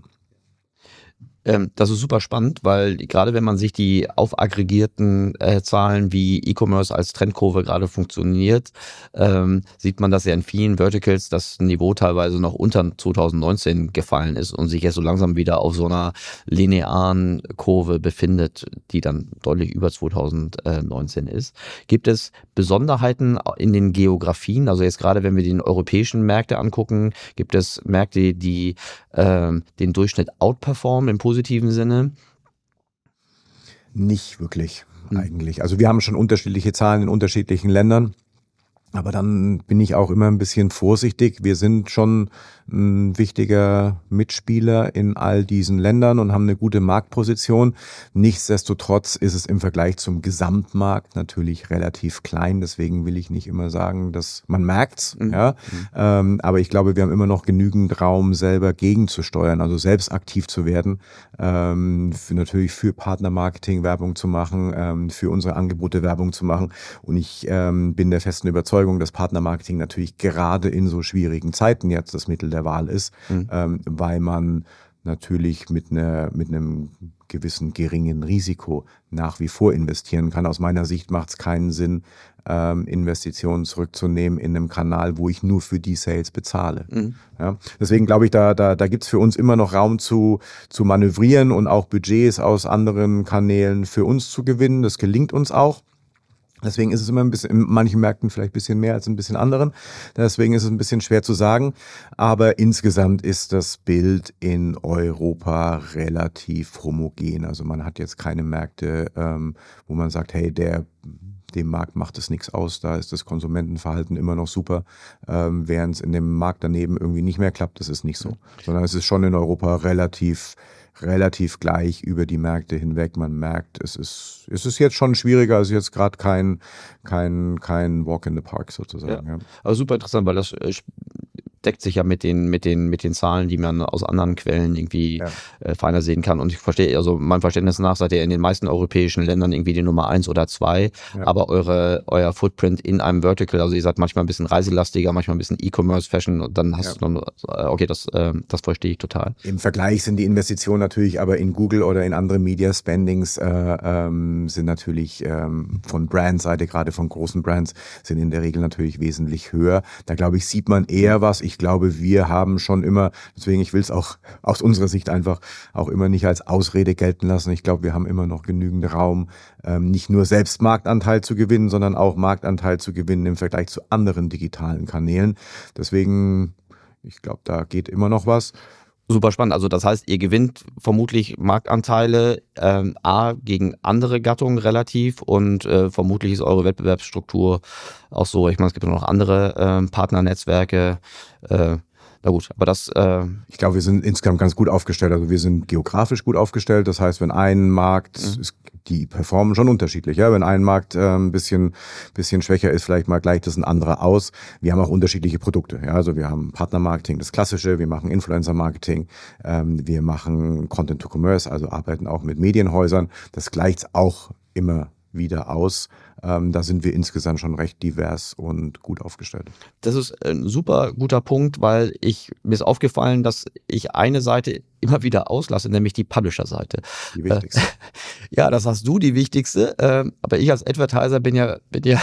S1: Das ist super spannend, weil gerade wenn man sich die aufaggregierten Zahlen wie E-Commerce als Trendkurve gerade funktioniert, sieht man, dass ja in vielen Verticals das Niveau teilweise noch unter 2019 gefallen ist und sich jetzt so langsam wieder auf so einer linearen Kurve befindet, die dann deutlich über 2019 ist. Gibt es Besonderheiten in den Geografien? Also jetzt gerade, wenn wir die europäischen Märkte angucken, gibt es Märkte, die den Durchschnitt outperformen im positiven Sinne?
S3: Nicht wirklich eigentlich. Also wir haben schon unterschiedliche Zahlen in unterschiedlichen Ländern. Aber dann bin ich auch immer ein bisschen vorsichtig. Wir sind schon ein wichtiger Mitspieler in all diesen Ländern und haben eine gute Marktposition. Nichtsdestotrotz ist es im Vergleich zum Gesamtmarkt natürlich relativ klein. Deswegen will ich nicht immer sagen, dass man merkt's. Ja. Aber ich glaube, wir haben immer noch genügend Raum, selber gegenzusteuern, also selbst aktiv zu werden, natürlich für Partnermarketing Werbung zu machen, für unsere Angebote Werbung zu machen. Und ich bin der festen Überzeugung, dass Partnermarketing natürlich gerade in so schwierigen Zeiten jetzt das Mittel der Wahl ist, weil man natürlich mit einem gewissen geringen Risiko nach wie vor investieren kann. Aus meiner Sicht macht es keinen Sinn, Investitionen zurückzunehmen in einem Kanal, wo ich nur für die Sales bezahle. Ja, deswegen glaube ich, da gibt es für uns immer noch Raum zu manövrieren und auch Budgets aus anderen Kanälen für uns zu gewinnen. Das gelingt uns auch. Deswegen ist es immer ein bisschen, in manchen Märkten vielleicht ein bisschen mehr als in ein bisschen anderen. Deswegen ist es ein bisschen schwer zu sagen. Aber insgesamt ist das Bild in Europa relativ homogen. Also man hat jetzt keine Märkte, wo man sagt, hey, der dem Markt macht es nichts aus, da ist das Konsumentenverhalten immer noch super, während es in dem Markt daneben irgendwie nicht mehr klappt, das ist nicht so. Sondern es ist schon in Europa relativ gleich über die Märkte hinweg. Man merkt, es ist jetzt schon schwieriger, es ist jetzt gerade kein Walk in the Park sozusagen. Ja.
S1: Also super interessant, weil das deckt sich ja mit den Zahlen, die man aus anderen Quellen irgendwie feiner sehen kann. Und ich verstehe, also meinem Verständnis nach seid ihr in den meisten europäischen Ländern irgendwie die Nummer 1 oder 2, aber euer Footprint in einem Vertical, also ihr seid manchmal ein bisschen reiselastiger, manchmal ein bisschen E-Commerce, Fashion und dann hast du noch, okay, das verstehe ich total.
S3: Im Vergleich sind die Investitionen natürlich aber in Google oder in andere Media Spendings sind natürlich von Brandseite, gerade von großen Brands, sind in der Regel natürlich wesentlich höher. Da glaube ich, sieht man eher was. Ich glaube, wir haben schon immer, deswegen ich will es auch aus unserer Sicht einfach auch immer nicht als Ausrede gelten lassen. Ich glaube, wir haben immer noch genügend Raum, nicht nur selbst Marktanteil zu gewinnen, sondern auch Marktanteil zu gewinnen im Vergleich zu anderen digitalen Kanälen. Deswegen, ich glaube, da geht immer noch was.
S1: Super spannend. Also das heißt, ihr gewinnt vermutlich Marktanteile A gegen andere Gattungen relativ und vermutlich ist eure Wettbewerbsstruktur auch so. Ich meine, es gibt noch andere Partnernetzwerke. Na gut, aber das...
S3: Ich glaube, wir sind insgesamt ganz gut aufgestellt. Also wir sind geografisch gut aufgestellt. Das heißt, wenn ein Markt, die performen schon unterschiedlich. Ja? Wenn ein Markt ein bisschen schwächer ist, vielleicht mal gleicht das ein anderer aus. Wir haben auch unterschiedliche Produkte. Ja? Also wir haben Partnermarketing, das Klassische. Wir machen Influencer-Marketing. Wir machen Content-to-Commerce, also arbeiten auch mit Medienhäusern. Das gleicht auch immer wieder aus. Da sind wir insgesamt schon recht divers und gut aufgestellt.
S1: Das ist ein super guter Punkt, weil mir ist aufgefallen, dass ich eine Seite immer wieder auslasse, nämlich die Publisher-Seite.
S3: Die wichtigste.
S1: Ja, das hast du, die wichtigste. Aber ich als Advertiser bin ja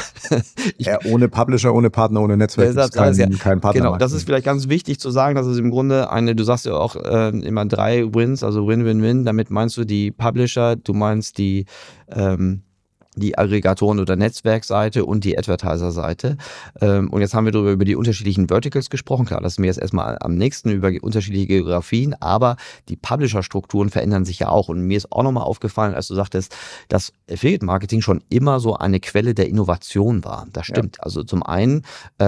S3: ohne Publisher, ohne Partner, ohne Netzwerk ist kein Partner.
S1: Genau, das ist vielleicht ganz wichtig zu sagen, dass es im Grunde du sagst ja auch immer 3 Wins, also Win-Win-Win. Damit meinst du die Publisher, du meinst die Aggregatoren- oder Netzwerkseite und die Advertiser-Seite. Und jetzt haben wir darüber über die unterschiedlichen Verticals gesprochen. Klar, das ist mir jetzt erstmal am nächsten über unterschiedliche Geografien, aber die Publisher-Strukturen verändern sich ja auch. Und mir ist auch nochmal aufgefallen, als du sagtest, dass Affiliate-Marketing schon immer so eine Quelle der Innovation war. Das stimmt. Ja. Also zum einen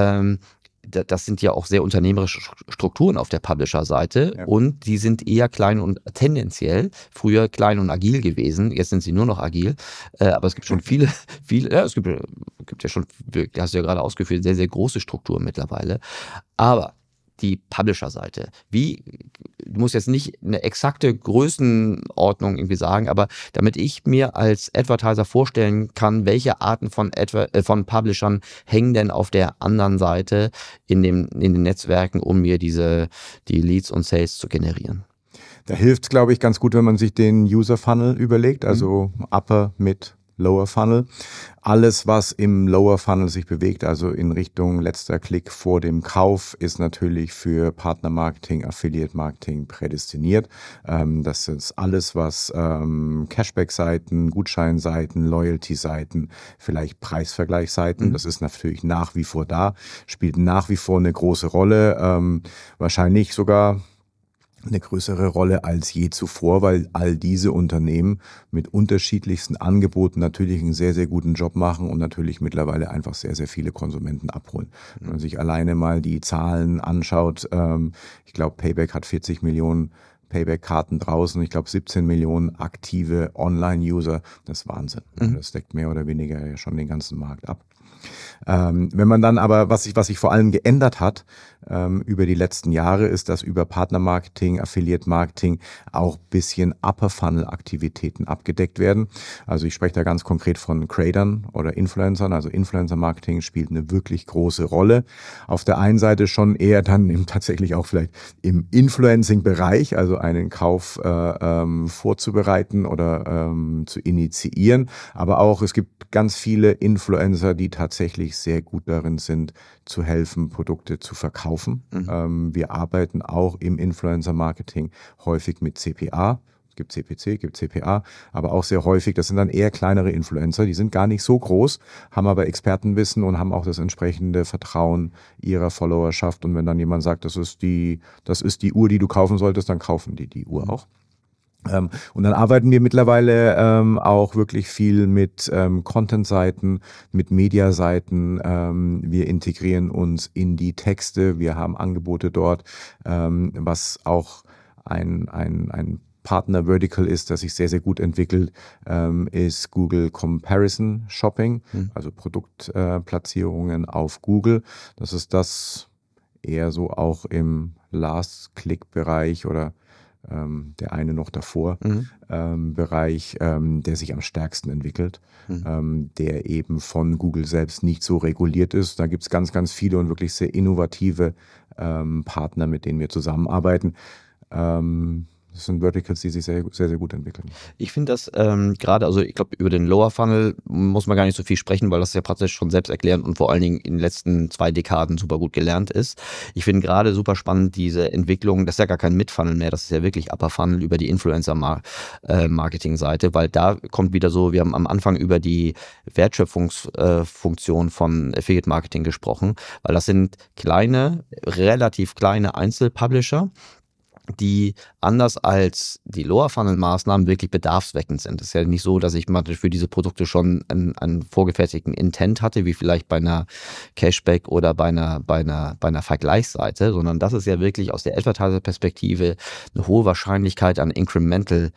S1: das sind ja auch sehr unternehmerische Strukturen auf der Publisher-Seite und die sind eher klein und tendenziell früher klein und agil gewesen. Jetzt sind sie nur noch agil, aber es gibt schon viele, es gibt ja schon, hast du ja gerade ausgeführt, sehr, sehr große Strukturen mittlerweile. Aber die Publisher-Seite, du musst jetzt nicht eine exakte Größenordnung irgendwie sagen, aber damit ich mir als Advertiser vorstellen kann, welche Arten von Publishern hängen denn auf der anderen Seite in den Netzwerken, um mir die Leads und Sales zu generieren.
S3: Da hilft es, glaube ich, ganz gut, wenn man sich den User-Funnel überlegt, also Upper, Mid, Lower Funnel. Alles, was im Lower Funnel sich bewegt, also in Richtung letzter Klick vor dem Kauf, ist natürlich für Partnermarketing, Affiliate-Marketing prädestiniert. Das ist alles, was Cashback-Seiten, Gutscheinseiten, Loyalty-Seiten, vielleicht Preisvergleichsseiten, das ist natürlich nach wie vor da, spielt nach wie vor eine große Rolle, wahrscheinlich sogar eine größere Rolle als je zuvor, weil all diese Unternehmen mit unterschiedlichsten Angeboten natürlich einen sehr, sehr guten Job machen und natürlich mittlerweile einfach sehr, sehr viele Konsumenten abholen. Wenn man sich alleine mal die Zahlen anschaut, ich glaube, Payback hat 40 Millionen Payback-Karten draußen, ich glaube 17 Millionen aktive Online-User, das ist Wahnsinn. Das deckt mehr oder weniger ja schon den ganzen Markt ab. Wenn man dann aber, was sich vor allem geändert hat über die letzten Jahre, ist, dass über Partnermarketing, Affiliate-Marketing auch bisschen Upper-Funnel-Aktivitäten abgedeckt werden. Also ich spreche da ganz konkret von Creatern oder Influencern. Also Influencer-Marketing spielt eine wirklich große Rolle. Auf der einen Seite schon eher dann tatsächlich auch vielleicht im Influencing-Bereich, also einen Kauf vorzubereiten oder zu initiieren. Aber auch es gibt ganz viele Influencer, die tatsächlich sehr gut darin sind, zu helfen, Produkte zu verkaufen. Wir arbeiten auch im Influencer-Marketing häufig mit CPA. Es gibt CPC, gibt CPA, aber auch sehr häufig, das sind dann eher kleinere Influencer, die sind gar nicht so groß, haben aber Expertenwissen und haben auch das entsprechende Vertrauen ihrer Followerschaft. Und wenn dann jemand sagt, das ist die Uhr, die du kaufen solltest, dann kaufen die Uhr auch. Und dann arbeiten wir mittlerweile auch wirklich viel mit Content-Seiten, mit Media-Seiten. Wir integrieren uns in die Texte. Wir haben Angebote dort, was auch ein Partner-Vertical ist, das sich sehr, sehr gut entwickelt, ist Google Comparison Shopping, also Produktplatzierungen auf Google. Das ist das eher so auch im Last-Click-Bereich oder der eine noch davor Bereich, der sich am stärksten entwickelt, der eben von Google selbst nicht so reguliert ist. Da gibt es ganz, ganz viele und wirklich sehr innovative Partner, mit denen wir zusammenarbeiten. Das sind Verticals, die sich sehr, sehr, sehr gut entwickeln.
S1: Ich finde das gerade, also ich glaube, über den Lower Funnel muss man gar nicht so viel sprechen, weil das ja praktisch schon selbst erklärend und vor allen Dingen in den letzten 2 Dekaden super gut gelernt ist. Ich finde gerade super spannend diese Entwicklung, das ist ja gar kein Mid-Funnel mehr, das ist ja wirklich Upper Funnel über die Influencer-Marketing-Seite, weil da kommt wieder so, wir haben am Anfang über die Wertschöpfungsfunktion von Affiliate-Marketing gesprochen, weil das sind relativ kleine Einzelpublisher, die anders als die Lower-Funnel-Maßnahmen wirklich bedarfsweckend sind. Es ist ja nicht so, dass ich mal für diese Produkte schon einen vorgefertigten Intent hatte, wie vielleicht bei einer Cashback oder bei einer Vergleichsseite, sondern das ist ja wirklich aus der Advertiser-Perspektive eine hohe Wahrscheinlichkeit an Incremental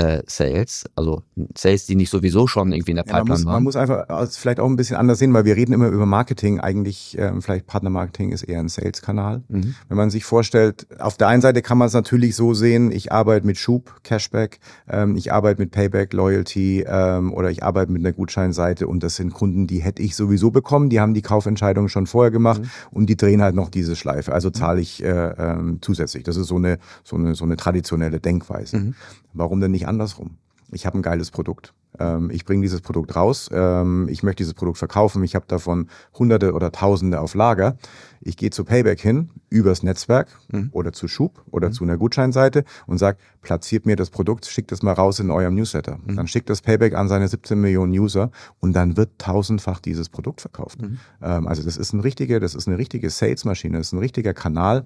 S1: Sales, also Sales, die nicht sowieso schon irgendwie in der Pipeline waren.
S3: Man muss einfach vielleicht auch ein bisschen anders sehen, weil wir reden immer über Marketing. Eigentlich vielleicht Partnermarketing ist eher ein Sales-Kanal. Wenn man sich vorstellt, auf der einen Seite kann man es natürlich so sehen, ich arbeite mit Schub, Cashback, ich arbeite mit Payback, Loyalty oder ich arbeite mit einer Gutscheinseite und das sind Kunden, die hätte ich sowieso bekommen, die haben die Kaufentscheidung schon vorher gemacht und die drehen halt noch diese Schleife, also zahle ich zusätzlich. Das ist so eine traditionelle Denkweise. Warum denn nicht andersrum? Ich habe ein geiles Produkt. Ich bringe dieses Produkt raus. Ich möchte dieses Produkt verkaufen. Ich habe davon Hunderte oder Tausende auf Lager. Ich gehe zu Payback hin, übers Netzwerk oder zu Schub oder zu einer Gutscheinseite und sage, platziert mir das Produkt, schickt es mal raus in eurem Newsletter. Dann schickt das Payback an seine 17 Millionen User und dann wird 1000-fach dieses Produkt verkauft. Also das ist eine richtige Salesmaschine, das ist ein richtiger Kanal.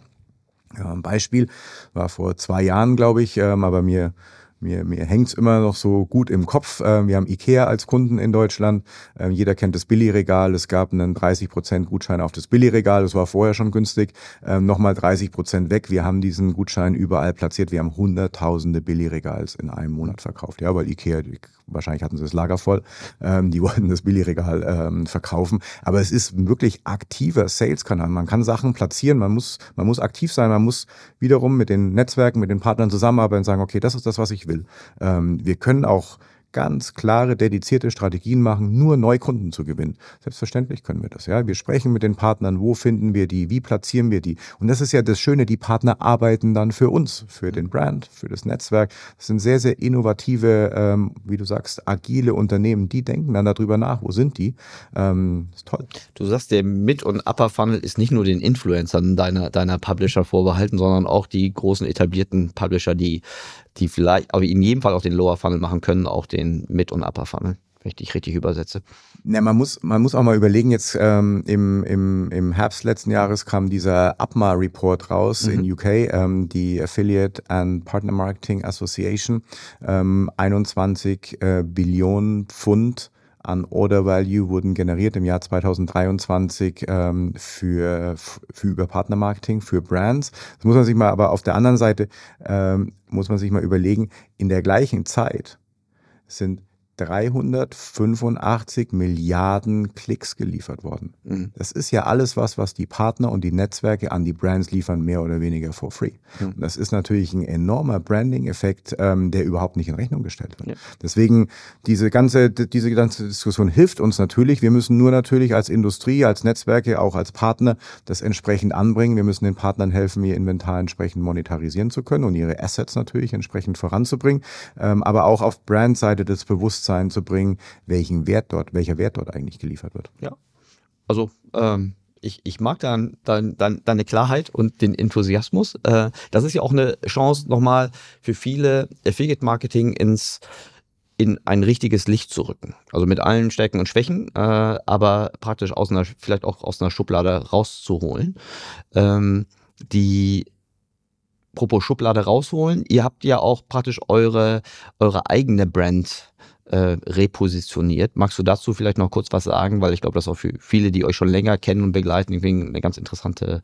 S3: Beispiel war vor 2 Jahren, glaube ich, aber mir hängt's immer noch so gut im Kopf. Wir haben Ikea als Kunden in Deutschland. Jeder kennt das Billigregal. Es gab einen 30% Gutschein auf das Billigregal. Das war vorher schon günstig. Nochmal 30% weg. Wir haben diesen Gutschein überall platziert. Wir haben Hunderttausende Billigregals in einem Monat verkauft. Ja, weil Ikea, wahrscheinlich hatten sie das Lager voll. Die wollten das Billigregal verkaufen. Aber es ist ein wirklich aktiver Sales-Kanal. Man kann Sachen platzieren. Man muss aktiv sein. Man muss wiederum mit den Netzwerken, mit den Partnern zusammenarbeiten und sagen, okay, das ist das, was ich will. Wir können auch ganz klare, dedizierte Strategien machen, nur Neukunden zu gewinnen. Selbstverständlich können wir das. Ja, wir sprechen mit den Partnern, wo finden wir die, wie platzieren wir die. Und das ist ja das Schöne, die Partner arbeiten dann für uns, für den Brand, für das Netzwerk. Das sind sehr, sehr innovative, wie du sagst, agile Unternehmen, die denken dann darüber nach, wo sind die. Ist toll.
S1: Du sagst, der Mid- und Upper Funnel ist nicht nur den Influencern deiner Publisher vorbehalten, sondern auch die großen etablierten Publisher, die vielleicht, aber in jedem Fall auch den Lower Funnel machen können, auch den Mid- und Upper Funnel, wenn ich dich richtig übersetze.
S3: Ja, man muss auch mal überlegen, jetzt im Herbst letzten Jahres kam dieser APMA-Report raus in UK, die Affiliate and Partner Marketing Association, 21 Billionen Pfund an Order Value wurden generiert im Jahr 2023 für über Partnermarketing, für Brands. Das muss man sich mal, aber auf der anderen Seite muss man sich mal überlegen, in der gleichen Zeit sind 385 Milliarden Klicks geliefert worden. Das ist ja alles was die Partner und die Netzwerke an die Brands liefern, mehr oder weniger for free. Und das ist natürlich ein enormer Branding-Effekt, der überhaupt nicht in Rechnung gestellt wird. Ja. Deswegen diese ganze Diskussion hilft uns natürlich. Wir müssen nur natürlich als Industrie, als Netzwerke, auch als Partner das entsprechend anbringen. Wir müssen den Partnern helfen, ihr Inventar entsprechend monetarisieren zu können und ihre Assets natürlich entsprechend voranzubringen. Aber auch auf Brandseite das Bewusstsein zu bringen, welcher Wert dort eigentlich geliefert wird.
S1: Ja, also ich mag deine Klarheit und den Enthusiasmus. Das ist ja auch eine Chance nochmal für viele Affiliate-Marketing in ein richtiges Licht zu rücken. Also mit allen Stärken und Schwächen, aber praktisch vielleicht auch aus einer Schublade rauszuholen. apropos Schublade rausholen, ihr habt ja auch praktisch eure eigene Brand repositioniert. Magst du dazu vielleicht noch kurz was sagen? Weil ich glaube, das ist auch für viele, die euch schon länger kennen und begleiten, ein ganz interessanter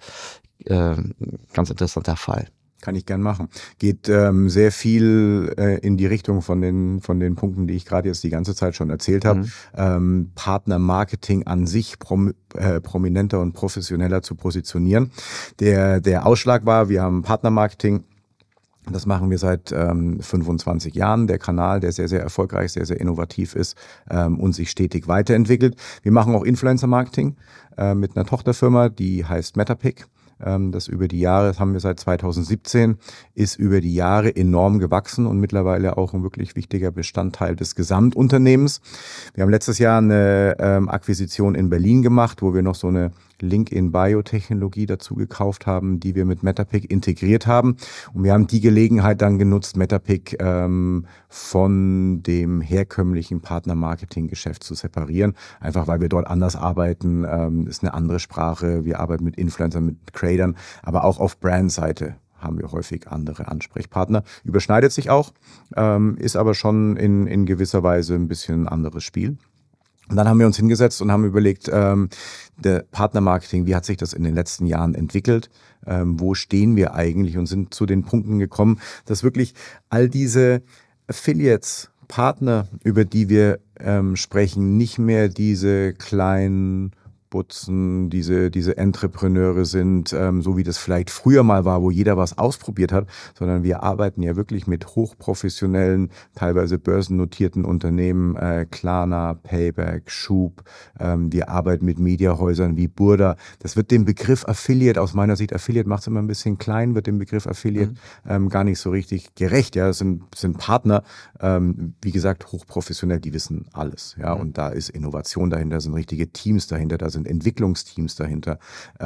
S1: Fall.
S3: Kann ich gern machen. Geht sehr viel in die Richtung von den Punkten, die ich gerade jetzt die ganze Zeit schon erzählt habe. Partnermarketing an sich prominenter und professioneller zu positionieren. Der Ausschlag war, wir haben Partnermarketing. Das machen wir seit 25 Jahren. Der Kanal, der sehr, sehr erfolgreich, sehr, sehr innovativ ist und sich stetig weiterentwickelt. Wir machen auch Influencer-Marketing mit einer Tochterfirma, die heißt Metapic. Das über die Jahre, das haben wir seit 2017, ist über die Jahre enorm gewachsen und mittlerweile auch ein wirklich wichtiger Bestandteil des Gesamtunternehmens. Wir haben letztes Jahr eine Akquisition in Berlin gemacht, wo wir noch so eine LinkedIn-Biotechnologie dazu gekauft haben, die wir mit Metapic integriert haben. Und wir haben die Gelegenheit dann genutzt, Metapic von dem herkömmlichen Partner-Marketing-Geschäft zu separieren. Einfach weil wir dort anders arbeiten, ist eine andere Sprache. Wir arbeiten mit Influencern, mit Creatern, aber auch auf Brand-Seite haben wir häufig andere Ansprechpartner. Überschneidet sich auch, ist aber schon in gewisser Weise ein bisschen ein anderes Spiel. Und dann haben wir uns hingesetzt und haben überlegt, der Partnermarketing, wie hat sich das in den letzten Jahren entwickelt? Wo stehen wir eigentlich? Und sind zu den Punkten gekommen, dass wirklich all diese Affiliates, Partner, über die wir sprechen, nicht mehr diese kleinen Butzen, diese Entrepreneure sind, so wie das vielleicht früher mal war, wo jeder was ausprobiert hat, sondern wir arbeiten ja wirklich mit hochprofessionellen, teilweise börsennotierten Unternehmen, Klarna, Payback, Schub. Wir arbeiten mit Mediahäusern wie Burda. Das wird dem Begriff Affiliate, aus meiner Sicht, Affiliate macht es immer ein bisschen klein, wird dem Begriff Affiliate gar nicht so richtig gerecht. Ja, das sind Partner, wie gesagt, hochprofessionell, die wissen alles. Ja, und da ist Innovation dahinter, sind richtige Teams dahinter, da sind Entwicklungsteams dahinter,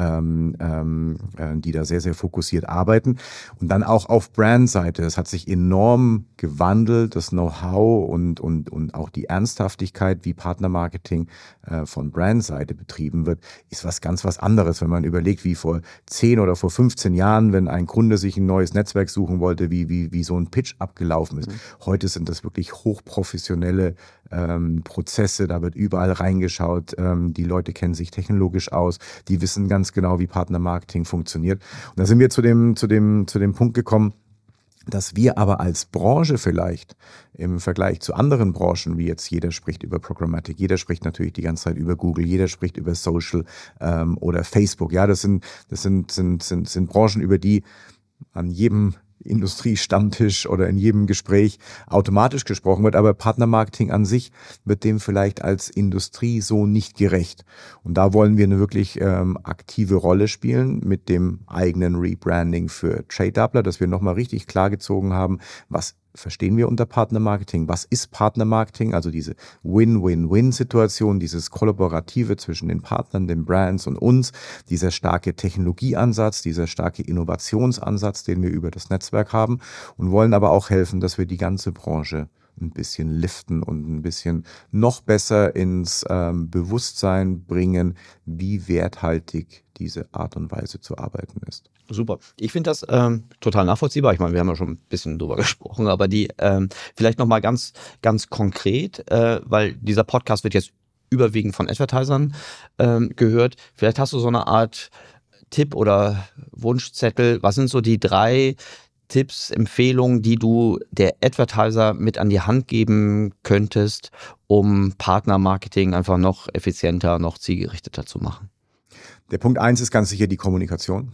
S3: die da sehr, sehr fokussiert arbeiten. Und dann auch auf Brandseite. Es hat sich enorm gewandelt, das Know-how und auch die Ernsthaftigkeit, wie Partnermarketing von Brandseite betrieben wird, ist was anderes. Wenn man überlegt, wie vor 10 oder vor 15 Jahren, wenn ein Kunde sich ein neues Netzwerk suchen wollte, wie so ein Pitch abgelaufen ist. Heute sind das wirklich hochprofessionelle Prozesse, da wird überall reingeschaut, die Leute kennen sich technologisch aus, die wissen ganz genau, wie Partnermarketing funktioniert. Und da sind wir zu dem Punkt gekommen, dass wir aber als Branche vielleicht im Vergleich zu anderen Branchen, wie jetzt jeder spricht über Programmatic, jeder spricht natürlich die ganze Zeit über Google, jeder spricht über Social oder Facebook. Ja, das sind Branchen, über die an jedem Industriestammtisch oder in jedem Gespräch automatisch gesprochen wird, aber Partnermarketing an sich wird dem vielleicht als Industrie so nicht gerecht. Und da wollen wir eine wirklich aktive Rolle spielen mit dem eigenen Rebranding für TradeDoubler, dass wir nochmal richtig klargezogen haben, was verstehen wir unter Partnermarketing? Was ist Partnermarketing? Also diese Win-Win-Win-Situation, dieses Kollaborative zwischen den Partnern, den Brands und uns, dieser starke Technologieansatz, dieser starke Innovationsansatz, den wir über das Netzwerk haben und wollen aber auch helfen, dass wir die ganze Branche ein bisschen liften und ein bisschen noch besser ins Bewusstsein bringen, wie werthaltig diese Art und Weise zu arbeiten ist.
S1: Super. Ich finde das total nachvollziehbar. Ich meine, wir haben ja schon ein bisschen drüber gesprochen, aber die vielleicht nochmal ganz, ganz konkret, weil dieser Podcast wird jetzt überwiegend von Advertisern gehört. Vielleicht hast du so eine Art Tipp oder Wunschzettel. Was sind so die 3 Tipps, Empfehlungen, die du der Advertiser mit an die Hand geben könntest, um Partnermarketing einfach noch effizienter, noch zielgerichteter zu machen?
S3: Der Punkt 1 ist ganz sicher die Kommunikation.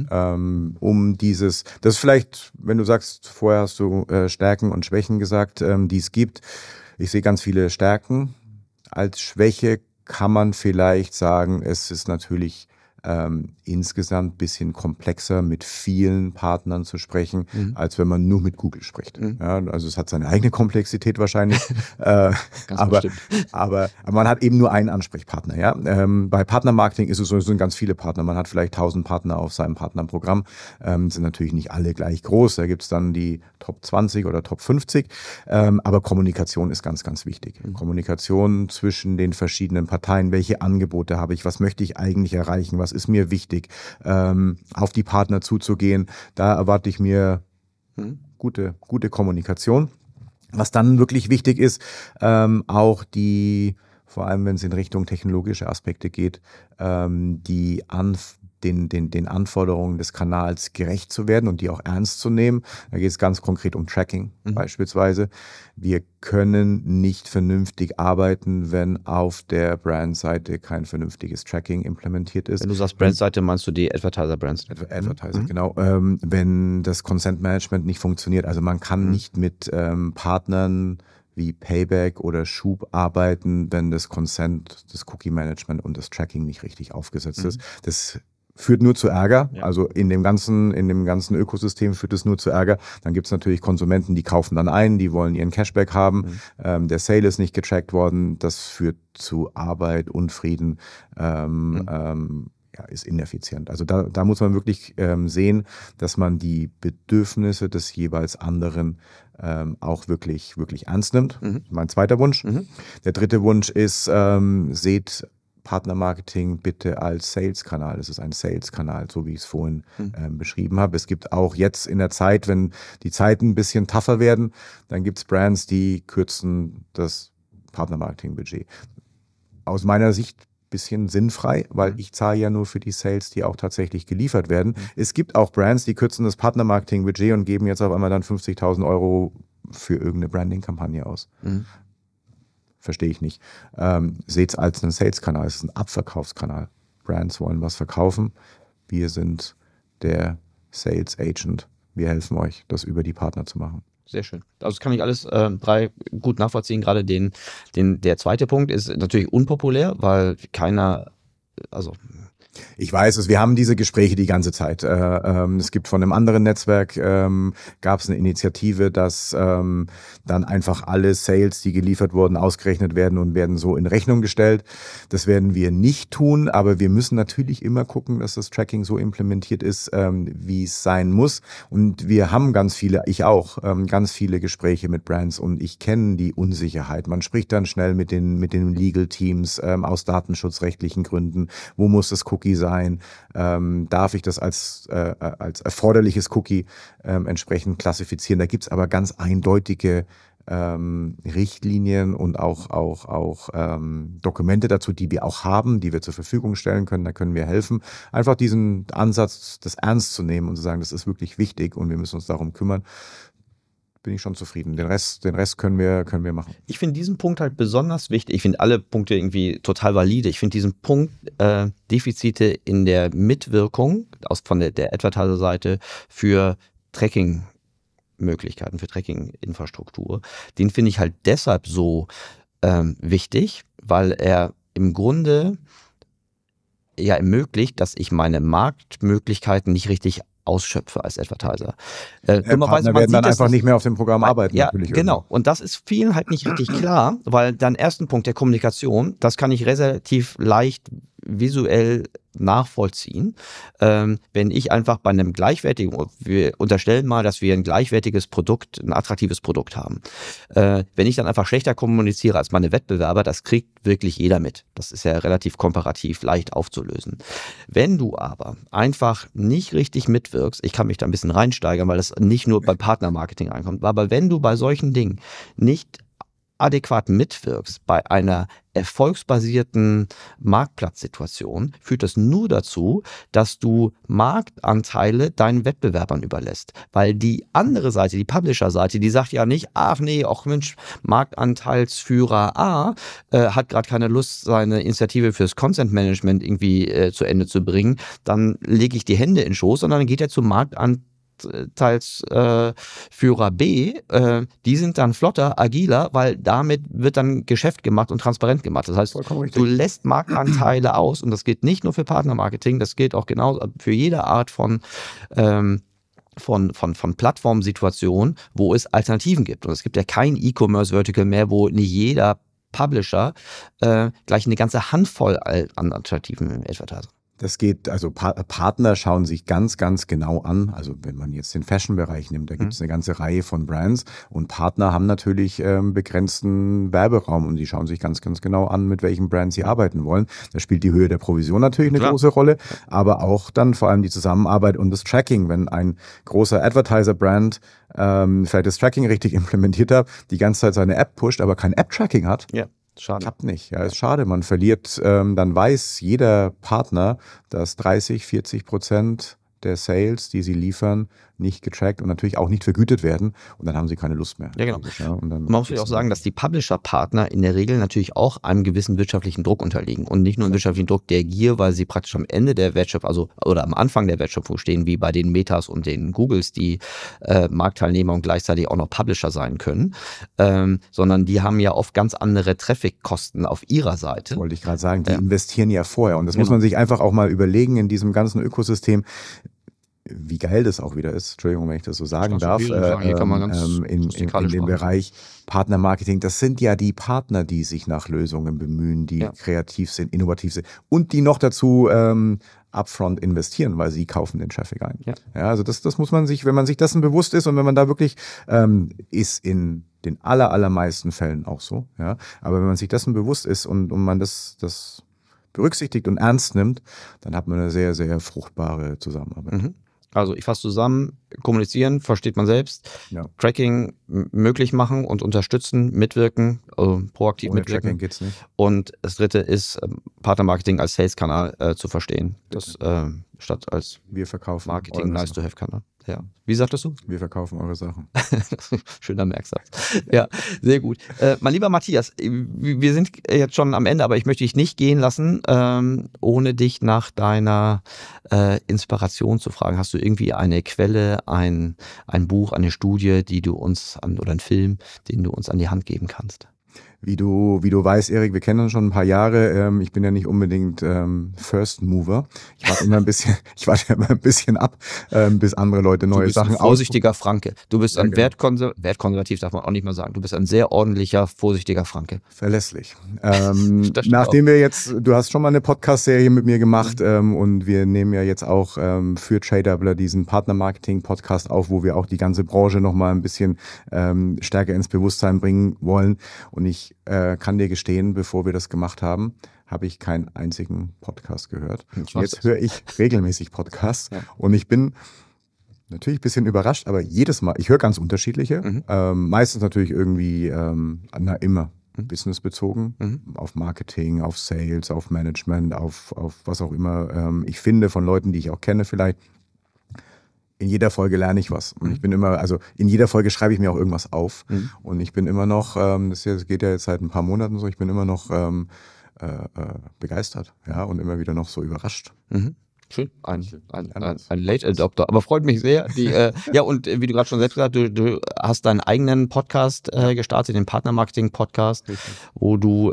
S3: Das ist vielleicht, wenn du sagst, vorher hast du Stärken und Schwächen gesagt, die es gibt. Ich sehe ganz viele Stärken. Als Schwäche kann man vielleicht sagen, es ist natürlich insgesamt ein bisschen komplexer mit vielen Partnern zu sprechen, als wenn man nur mit Google spricht. Ja, also es hat seine eigene Komplexität wahrscheinlich, aber man hat eben nur einen Ansprechpartner. Ja? Bei Partnermarketing ist es so, es sind ganz viele Partner. Man hat vielleicht 1000 Partner auf seinem Partnerprogramm, sind natürlich nicht alle gleich groß. Da gibt es dann die Top 20 oder Top 50, aber Kommunikation ist ganz, ganz wichtig. Kommunikation zwischen den verschiedenen Parteien. Welche Angebote habe ich? Was möchte ich eigentlich erreichen? Was ist mir wichtig, auf die Partner zuzugehen. Da erwarte ich mir gute Kommunikation. Was dann wirklich wichtig ist, auch vor allem wenn es in Richtung technologische Aspekte geht, den Anforderungen des Kanals gerecht zu werden und die auch ernst zu nehmen. Da geht es ganz konkret um Tracking beispielsweise. Wir können nicht vernünftig arbeiten, wenn auf der Brandseite kein vernünftiges Tracking implementiert ist.
S1: Wenn du sagst Brandseite, meinst du die Advertiser-Brands?
S3: Advertiser, genau. Wenn das Consent Management nicht funktioniert, also man kann nicht mit Partnern wie Payback oder Schub arbeiten, wenn das Consent, das Cookie-Management und das Tracking nicht richtig aufgesetzt ist. Das führt nur zu Ärger, also in dem ganzen Ökosystem führt es nur zu Ärger. Dann gibt es natürlich Konsumenten, die kaufen dann ein, die wollen ihren Cashback haben, der Sale ist nicht getrackt worden, das führt zu Arbeit, Unfrieden, ist ineffizient. Also da muss man wirklich sehen, dass man die Bedürfnisse des jeweils anderen auch wirklich ernst nimmt. Mein zweiter Wunsch. Der dritte Wunsch ist, seht Partnermarketing bitte als Sales-Kanal. Es ist ein Sales-Kanal, so wie ich es vorhin beschrieben habe. Es gibt auch jetzt in der Zeit, wenn die Zeiten ein bisschen tougher werden, dann gibt es Brands, die kürzen das Partnermarketing-Budget. Aus meiner Sicht bisschen sinnfrei, weil ich zahle ja nur für die Sales, die auch tatsächlich geliefert werden. Es gibt auch Brands, die kürzen das Partnermarketing-Budget und geben jetzt auf einmal dann 50.000 € für irgendeine Branding-Kampagne aus. Verstehe ich nicht. Seht es als einen Sales-Kanal, es ist ein Abverkaufskanal. Brands wollen was verkaufen. Wir sind der Sales-Agent. Wir helfen euch, das über die Partner zu machen.
S1: Sehr schön. Also das kann ich alles drei gut nachvollziehen. Gerade der zweite Punkt ist natürlich unpopulär, weil keiner,
S3: ich weiß es, wir haben diese Gespräche die ganze Zeit. Es gibt von einem anderen Netzwerk, gab es eine Initiative, dass dann einfach alle Sales, die geliefert wurden, ausgerechnet werden und werden so in Rechnung gestellt. Das werden wir nicht tun, aber wir müssen natürlich immer gucken, dass das Tracking so implementiert ist, wie es sein muss. Und wir haben ganz viele Gespräche mit Brands und ich kenne die Unsicherheit. Man spricht dann schnell mit den Legal Teams aus datenschutzrechtlichen Gründen. Wo muss das Cookie sein? Darf ich das als erforderliches Cookie entsprechend klassifizieren? Da gibt es aber ganz eindeutige Richtlinien und auch Dokumente dazu, die wir auch haben, die wir zur Verfügung stellen können. Da können wir helfen. Einfach diesen Ansatz, das ernst zu nehmen und zu sagen, das ist wirklich wichtig und wir müssen uns darum kümmern. Bin ich schon zufrieden. Den Rest können wir machen.
S1: Ich finde diesen Punkt halt besonders wichtig. Ich finde alle Punkte irgendwie total valide. Ich finde diesen Punkt Defizite in der Mitwirkung von der Advertiser-Seite für Tracking-Möglichkeiten, für Tracking-Infrastruktur, den finde ich halt deshalb so wichtig, weil er im Grunde ja ermöglicht, dass ich meine Marktmöglichkeiten nicht richtig ausschöpfe als Advertiser.
S3: Partner werden dann einfach nicht mehr auf dem Programm arbeiten.
S1: Ja,
S3: natürlich
S1: genau. Und das ist vielen halt nicht richtig klar, weil dann ersten Punkt der Kommunikation, das kann ich relativ leicht visuell nachvollziehen. Wenn ich einfach bei einem gleichwertigen, wir unterstellen mal, dass wir ein gleichwertiges Produkt, ein attraktives Produkt haben. Wenn ich dann einfach schlechter kommuniziere als meine Wettbewerber, das kriegt wirklich jeder mit. Das ist ja relativ komparativ leicht aufzulösen. Wenn du aber einfach nicht richtig mitwirkst, ich kann mich da ein bisschen reinsteigern, weil das nicht nur beim Partnermarketing reinkommt, aber wenn du bei solchen Dingen nicht adäquat mitwirkst bei einer erfolgsbasierten Marktplatzsituation, führt das nur dazu, dass du Marktanteile deinen Wettbewerbern überlässt. Weil die andere Seite, die Publisher-Seite, die sagt ja nicht, ach nee, auch Mensch, Marktanteilsführer A hat gerade keine Lust, seine Initiative fürs Consent-Management irgendwie zu Ende zu bringen, dann lege ich die Hände in den Schoß, sondern dann geht er zum Marktanteilsführer B, die sind dann flotter, agiler, weil damit wird dann Geschäft gemacht und transparent gemacht. Das heißt, du lässt Marktanteile aus und das gilt nicht nur für Partnermarketing, das gilt auch genauso für jede Art von Plattformsituationen, wo es Alternativen gibt. Und es gibt ja kein E-Commerce-Vertical mehr, wo nicht jeder Publisher gleich eine ganze Handvoll an Alternativen im Advertiser.
S3: Das geht, also Partner schauen sich ganz, ganz genau an. Also wenn man jetzt den Fashion-Bereich nimmt, da gibt es eine ganze Reihe von Brands und Partner haben natürlich begrenzten Werberaum und die schauen sich ganz, ganz genau an, mit welchen Brands sie arbeiten wollen. Da spielt die Höhe der Provision natürlich eine große Rolle, aber auch dann vor allem die Zusammenarbeit und das Tracking. Wenn ein großer Advertiser-Brand vielleicht das Tracking richtig implementiert hat, die ganze Zeit seine App pusht, aber kein App-Tracking hat,
S1: Schade.
S3: klappt nicht. Ja, ist schade. Man verliert, dann weiß jeder Partner, dass 30-40% der Sales, die sie liefern, nicht getrackt und natürlich auch nicht vergütet werden. Und dann haben sie keine Lust mehr.
S1: Ja, genau.
S3: Ja, und dann
S1: Man muss ja auch sagen, dass die Publisher-Partner in der Regel natürlich auch einem gewissen wirtschaftlichen Druck unterliegen. Und nicht nur einen wirtschaftlichen Druck der Gier, weil sie praktisch am Ende der Wertschöpfung, oder am Anfang der Wertschöpfung stehen, wie bei den Metas und den Googles, die Marktteilnehmer und gleichzeitig auch noch Publisher sein können, sondern die haben ja oft ganz andere Traffic-Kosten auf ihrer Seite.
S3: Wollte ich gerade sagen, die investieren ja vorher. Und das muss man sich einfach auch mal überlegen in diesem ganzen Ökosystem, wie geil das auch wieder ist, Entschuldigung, wenn ich das so sagen darf, in dem Bereich Partnermarketing. Das sind ja die Partner, die sich nach Lösungen bemühen, die kreativ sind, innovativ sind und die noch dazu upfront investieren, weil sie kaufen den Traffic ein. Ja, also das muss man sich, wenn man sich dessen bewusst ist und wenn man da wirklich ist in den allermeisten Fällen auch so, ja, aber wenn man sich dessen bewusst ist und man das berücksichtigt und ernst nimmt, dann hat man eine sehr, sehr fruchtbare Zusammenarbeit.
S1: Also ich fasse zusammen, kommunizieren, versteht man selbst, Tracking möglich machen und unterstützen, mitwirken, also proaktiv
S3: Ohne
S1: mitwirken.
S3: Tracking geht's nicht.
S1: Und das dritte ist, Partnermarketing als Sales-Kanal zu verstehen, das statt als
S3: Wir verkaufen
S1: Marketing Nice-to-have-Kanal. Ja. Wie sagtest du?
S3: Wir verkaufen eure Sachen.
S1: Schöner Merksatz. Ja, sehr gut. Mein lieber Matthias, wir sind jetzt schon am Ende, aber ich möchte dich nicht gehen lassen, ohne dich nach deiner Inspiration zu fragen. Hast du irgendwie eine Quelle, ein Buch, eine Studie, die du uns oder einen Film, den du uns an die Hand geben kannst?
S3: Wie du weißt, Erik, wir kennen uns schon ein paar Jahre. Ich bin ja nicht unbedingt First Mover. Ich warte immer ein bisschen ab, bis andere Leute neue Sachen
S1: Du bist ein vorsichtiger Franke. Du bist ein wertkonservativ, darf man auch nicht mal sagen. Du bist ein sehr ordentlicher, vorsichtiger Franke.
S3: Verlässlich. Nachdem du hast schon mal eine Podcast-Serie mit mir gemacht und wir nehmen ja jetzt auch für Tradedoubler diesen Partner-Marketing-Podcast auf, wo wir auch die ganze Branche nochmal ein bisschen stärker ins Bewusstsein bringen wollen. Und ich kann dir gestehen, bevor wir das gemacht haben, habe ich keinen einzigen Podcast gehört. Jetzt höre ich regelmäßig Podcasts und ich bin natürlich ein bisschen überrascht, aber jedes Mal, ich höre ganz unterschiedliche, meistens natürlich irgendwie, immer businessbezogen, auf Marketing, auf Sales, auf Management, auf was auch immer ich finde von Leuten, die ich auch kenne vielleicht. In jeder Folge lerne ich was. Und ich bin immer, also in jeder Folge schreibe ich mir auch irgendwas auf. Und ich bin immer noch, das geht ja jetzt seit ein paar Monaten so, ich bin immer noch begeistert, ja, und immer wieder noch so überrascht.
S1: Schön, ein Late Adopter, aber freut mich sehr. Ja, und wie du gerade schon selbst gesagt hast, du hast deinen eigenen Podcast gestartet, den Partnermarketing-Podcast, wo du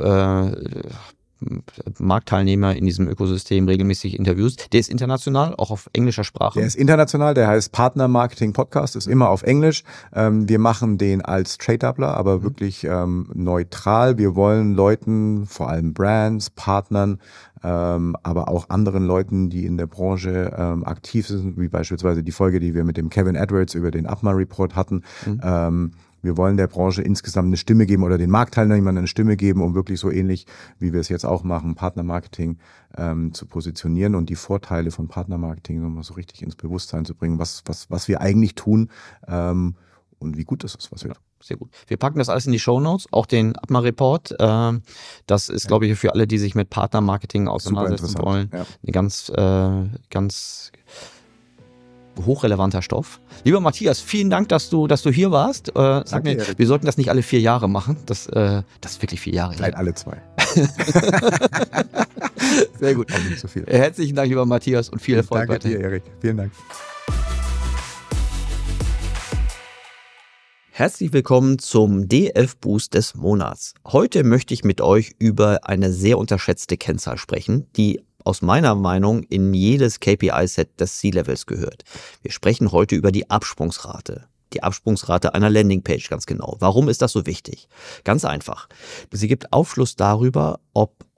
S1: Marktteilnehmer in diesem Ökosystem regelmäßig interviewst. Der ist international, auch auf englischer Sprache.
S3: Der ist international, der heißt Partner Marketing Podcast, ist immer auf Englisch. Wir machen den als Tradedoubler, aber wirklich neutral. Wir wollen Leuten, vor allem Brands, Partnern, aber auch anderen Leuten, die in der Branche aktiv sind, wie beispielsweise die Folge, die wir mit dem Kevin Edwards über den Abma Report hatten. Wir wollen der Branche insgesamt eine Stimme geben oder den Marktteilnehmern eine Stimme geben, um wirklich so ähnlich, wie wir es jetzt auch machen, Partnermarketing zu positionieren und die Vorteile von Partnermarketing nochmal so richtig ins Bewusstsein zu bringen, was wir eigentlich tun und wie gut das ist, was wir tun.
S1: Sehr gut. Wir packen das alles in die Shownotes, auch den Abma-Report. Das ist, glaube ich, für alle, die sich mit Partnermarketing auseinandersetzen wollen, eine ganz hochrelevanter Stoff. Lieber Matthias, vielen Dank, dass du hier warst. Sag mir, wir sollten das nicht alle 4 Jahre machen. Das ist wirklich 4 Jahre.
S3: Vielleicht alle 2.
S1: Sehr gut.
S3: Auch nicht so viel.
S1: Herzlichen Dank, lieber Matthias, und viel Erfolg
S3: weiter. Danke dir, Erik. Vielen Dank.
S1: Herzlich willkommen zum DF-Boost des Monats. Heute möchte ich mit euch über eine sehr unterschätzte Kennzahl sprechen, die aus meiner Meinung in jedes KPI-Set des C-Levels gehört. Wir sprechen heute über die Absprungsrate. Die Absprungsrate einer Landingpage, ganz genau. Warum ist das so wichtig? Ganz einfach. Sie gibt Aufschluss darüber, ob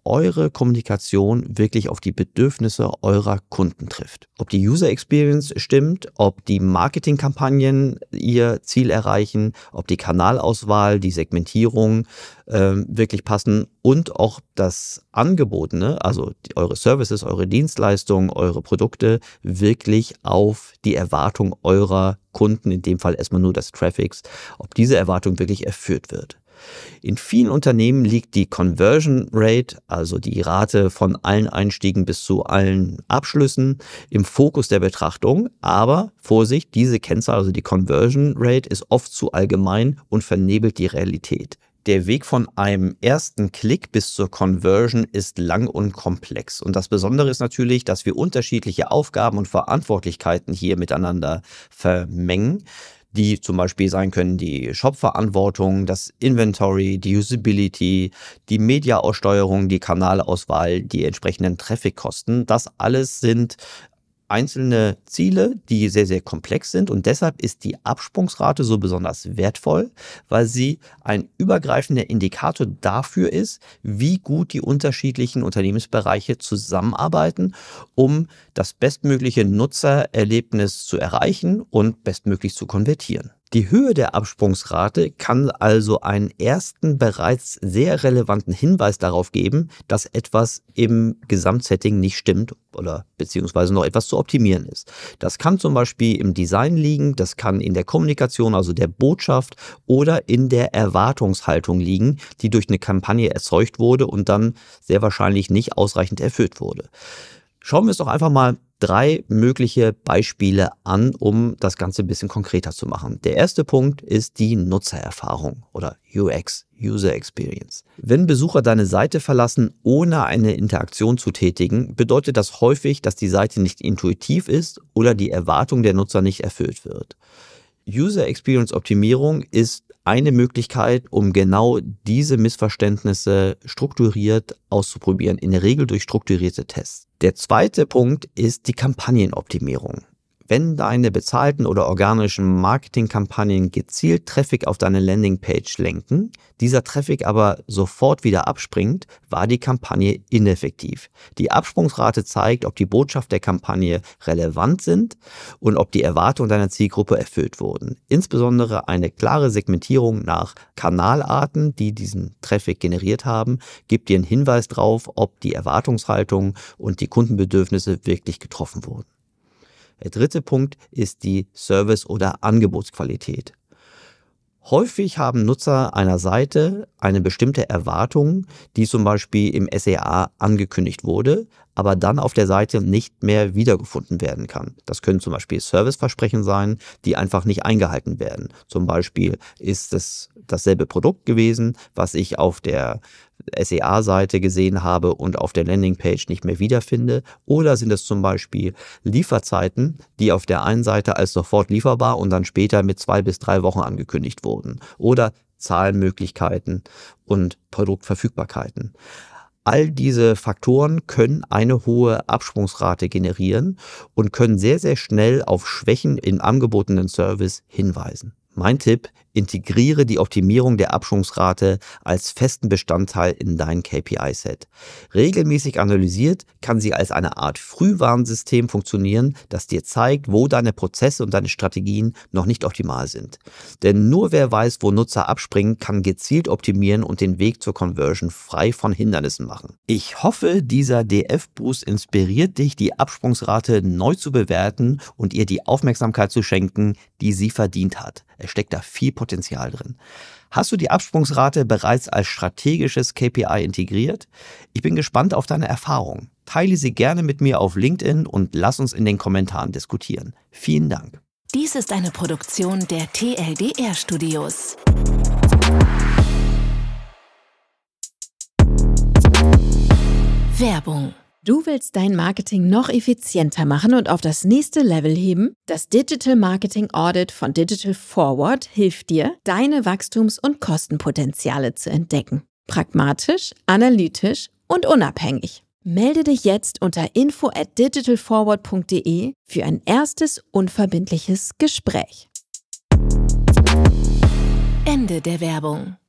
S1: eure Kommunikation wirklich auf die Bedürfnisse eurer Kunden trifft. Ob die User Experience stimmt, ob die Marketingkampagnen ihr Ziel erreichen, ob die Kanalauswahl, die Segmentierung wirklich passen und auch das Angebotene, also eure Services, eure Dienstleistungen, eure Produkte wirklich auf die Erwartung eurer Kunden, in dem Fall erstmal nur des Traffics, ob diese Erwartung wirklich erfüllt wird. In vielen Unternehmen liegt die Conversion Rate, also die Rate von allen Einstiegen bis zu allen Abschlüssen, im Fokus der Betrachtung. Aber Vorsicht, diese Kennzahl, also die Conversion Rate, ist oft zu allgemein und vernebelt die Realität. Der Weg von einem ersten Klick bis zur Conversion ist lang und komplex. Und das Besondere ist natürlich, dass wir unterschiedliche Aufgaben und Verantwortlichkeiten hier miteinander vermengen, die zum Beispiel sein können die Shop-Verantwortung, das Inventory, die Usability, die Media-Aussteuerung, die Kanalauswahl, die entsprechenden Traffic-Kosten. Das alles sind einzelne Ziele, die sehr, sehr komplex sind, und deshalb ist die Absprungsrate so besonders wertvoll, weil sie ein übergreifender Indikator dafür ist, wie gut die unterschiedlichen Unternehmensbereiche zusammenarbeiten, um das bestmögliche Nutzererlebnis zu erreichen und bestmöglich zu konvertieren. Die Höhe der Absprungsrate kann also einen ersten, bereits sehr relevanten Hinweis darauf geben, dass etwas im Gesamtsetting nicht stimmt oder beziehungsweise noch etwas zu optimieren ist. Das kann zum Beispiel im Design liegen, das kann in der Kommunikation, also der Botschaft, oder in der Erwartungshaltung liegen, die durch eine Kampagne erzeugt wurde und dann sehr wahrscheinlich nicht ausreichend erfüllt wurde. Schauen wir uns doch einfach mal 3 mögliche Beispiele an, um das Ganze ein bisschen konkreter zu machen. Der erste Punkt ist die Nutzererfahrung oder UX, User Experience. Wenn Besucher deine Seite verlassen, ohne eine Interaktion zu tätigen, bedeutet das häufig, dass die Seite nicht intuitiv ist oder die Erwartung der Nutzer nicht erfüllt wird. User Experience Optimierung ist eine Möglichkeit, um genau diese Missverständnisse strukturiert auszuprobieren, in der Regel durch strukturierte Tests. Der zweite Punkt ist die Kampagnenoptimierung. Wenn deine bezahlten oder organischen Marketingkampagnen gezielt Traffic auf deine Landingpage lenken, dieser Traffic aber sofort wieder abspringt, war die Kampagne ineffektiv. Die Absprungsrate zeigt, ob die Botschaft der Kampagne relevant sind und ob die Erwartungen deiner Zielgruppe erfüllt wurden. Insbesondere eine klare Segmentierung nach Kanalarten, die diesen Traffic generiert haben, gibt dir einen Hinweis darauf, ob die Erwartungshaltung und die Kundenbedürfnisse wirklich getroffen wurden. Der dritte Punkt ist die Service- oder Angebotsqualität. Häufig haben Nutzer einer Seite eine bestimmte Erwartung, die zum Beispiel im SEA angekündigt wurde, aber dann auf der Seite nicht mehr wiedergefunden werden kann. Das können zum Beispiel Serviceversprechen sein, die einfach nicht eingehalten werden. Zum Beispiel ist es dasselbe Produkt gewesen, was ich auf der SEA-Seite gesehen habe und auf der Landingpage nicht mehr wiederfinde. Oder sind es zum Beispiel Lieferzeiten, die auf der einen Seite als sofort lieferbar und dann später mit 2 bis 3 Wochen angekündigt wurden. Oder Zahlmöglichkeiten und Produktverfügbarkeiten. All diese Faktoren können eine hohe Absprungsrate generieren und können sehr, sehr schnell auf Schwächen im angebotenen Service hinweisen. Mein Tipp: Integriere die Optimierung der Absprungsrate als festen Bestandteil in dein KPI-Set. Regelmäßig analysiert kann sie als eine Art Frühwarnsystem funktionieren, das dir zeigt, wo deine Prozesse und deine Strategien noch nicht optimal sind. Denn nur wer weiß, wo Nutzer abspringen, kann gezielt optimieren und den Weg zur Conversion frei von Hindernissen machen. Ich hoffe, dieser DF-Boost inspiriert dich, die Absprungsrate neu zu bewerten und ihr die Aufmerksamkeit zu schenken, die sie verdient hat. Es steckt da viel Potenzial drin. Hast du die Absprungsrate bereits als strategisches KPI integriert? Ich bin gespannt auf deine Erfahrungen. Teile sie gerne mit mir auf LinkedIn und lass uns in den Kommentaren diskutieren. Vielen Dank.
S5: Dies ist eine Produktion der TLDR Studios. Werbung.
S4: Du willst dein Marketing noch effizienter machen und auf das nächste Level heben? Das Digital Marketing Audit von Digital Forward hilft dir, deine Wachstums- und Kostenpotenziale zu entdecken. Pragmatisch, analytisch und unabhängig. Melde dich jetzt unter info@digitalforward.de für ein erstes unverbindliches Gespräch.
S5: Ende der Werbung.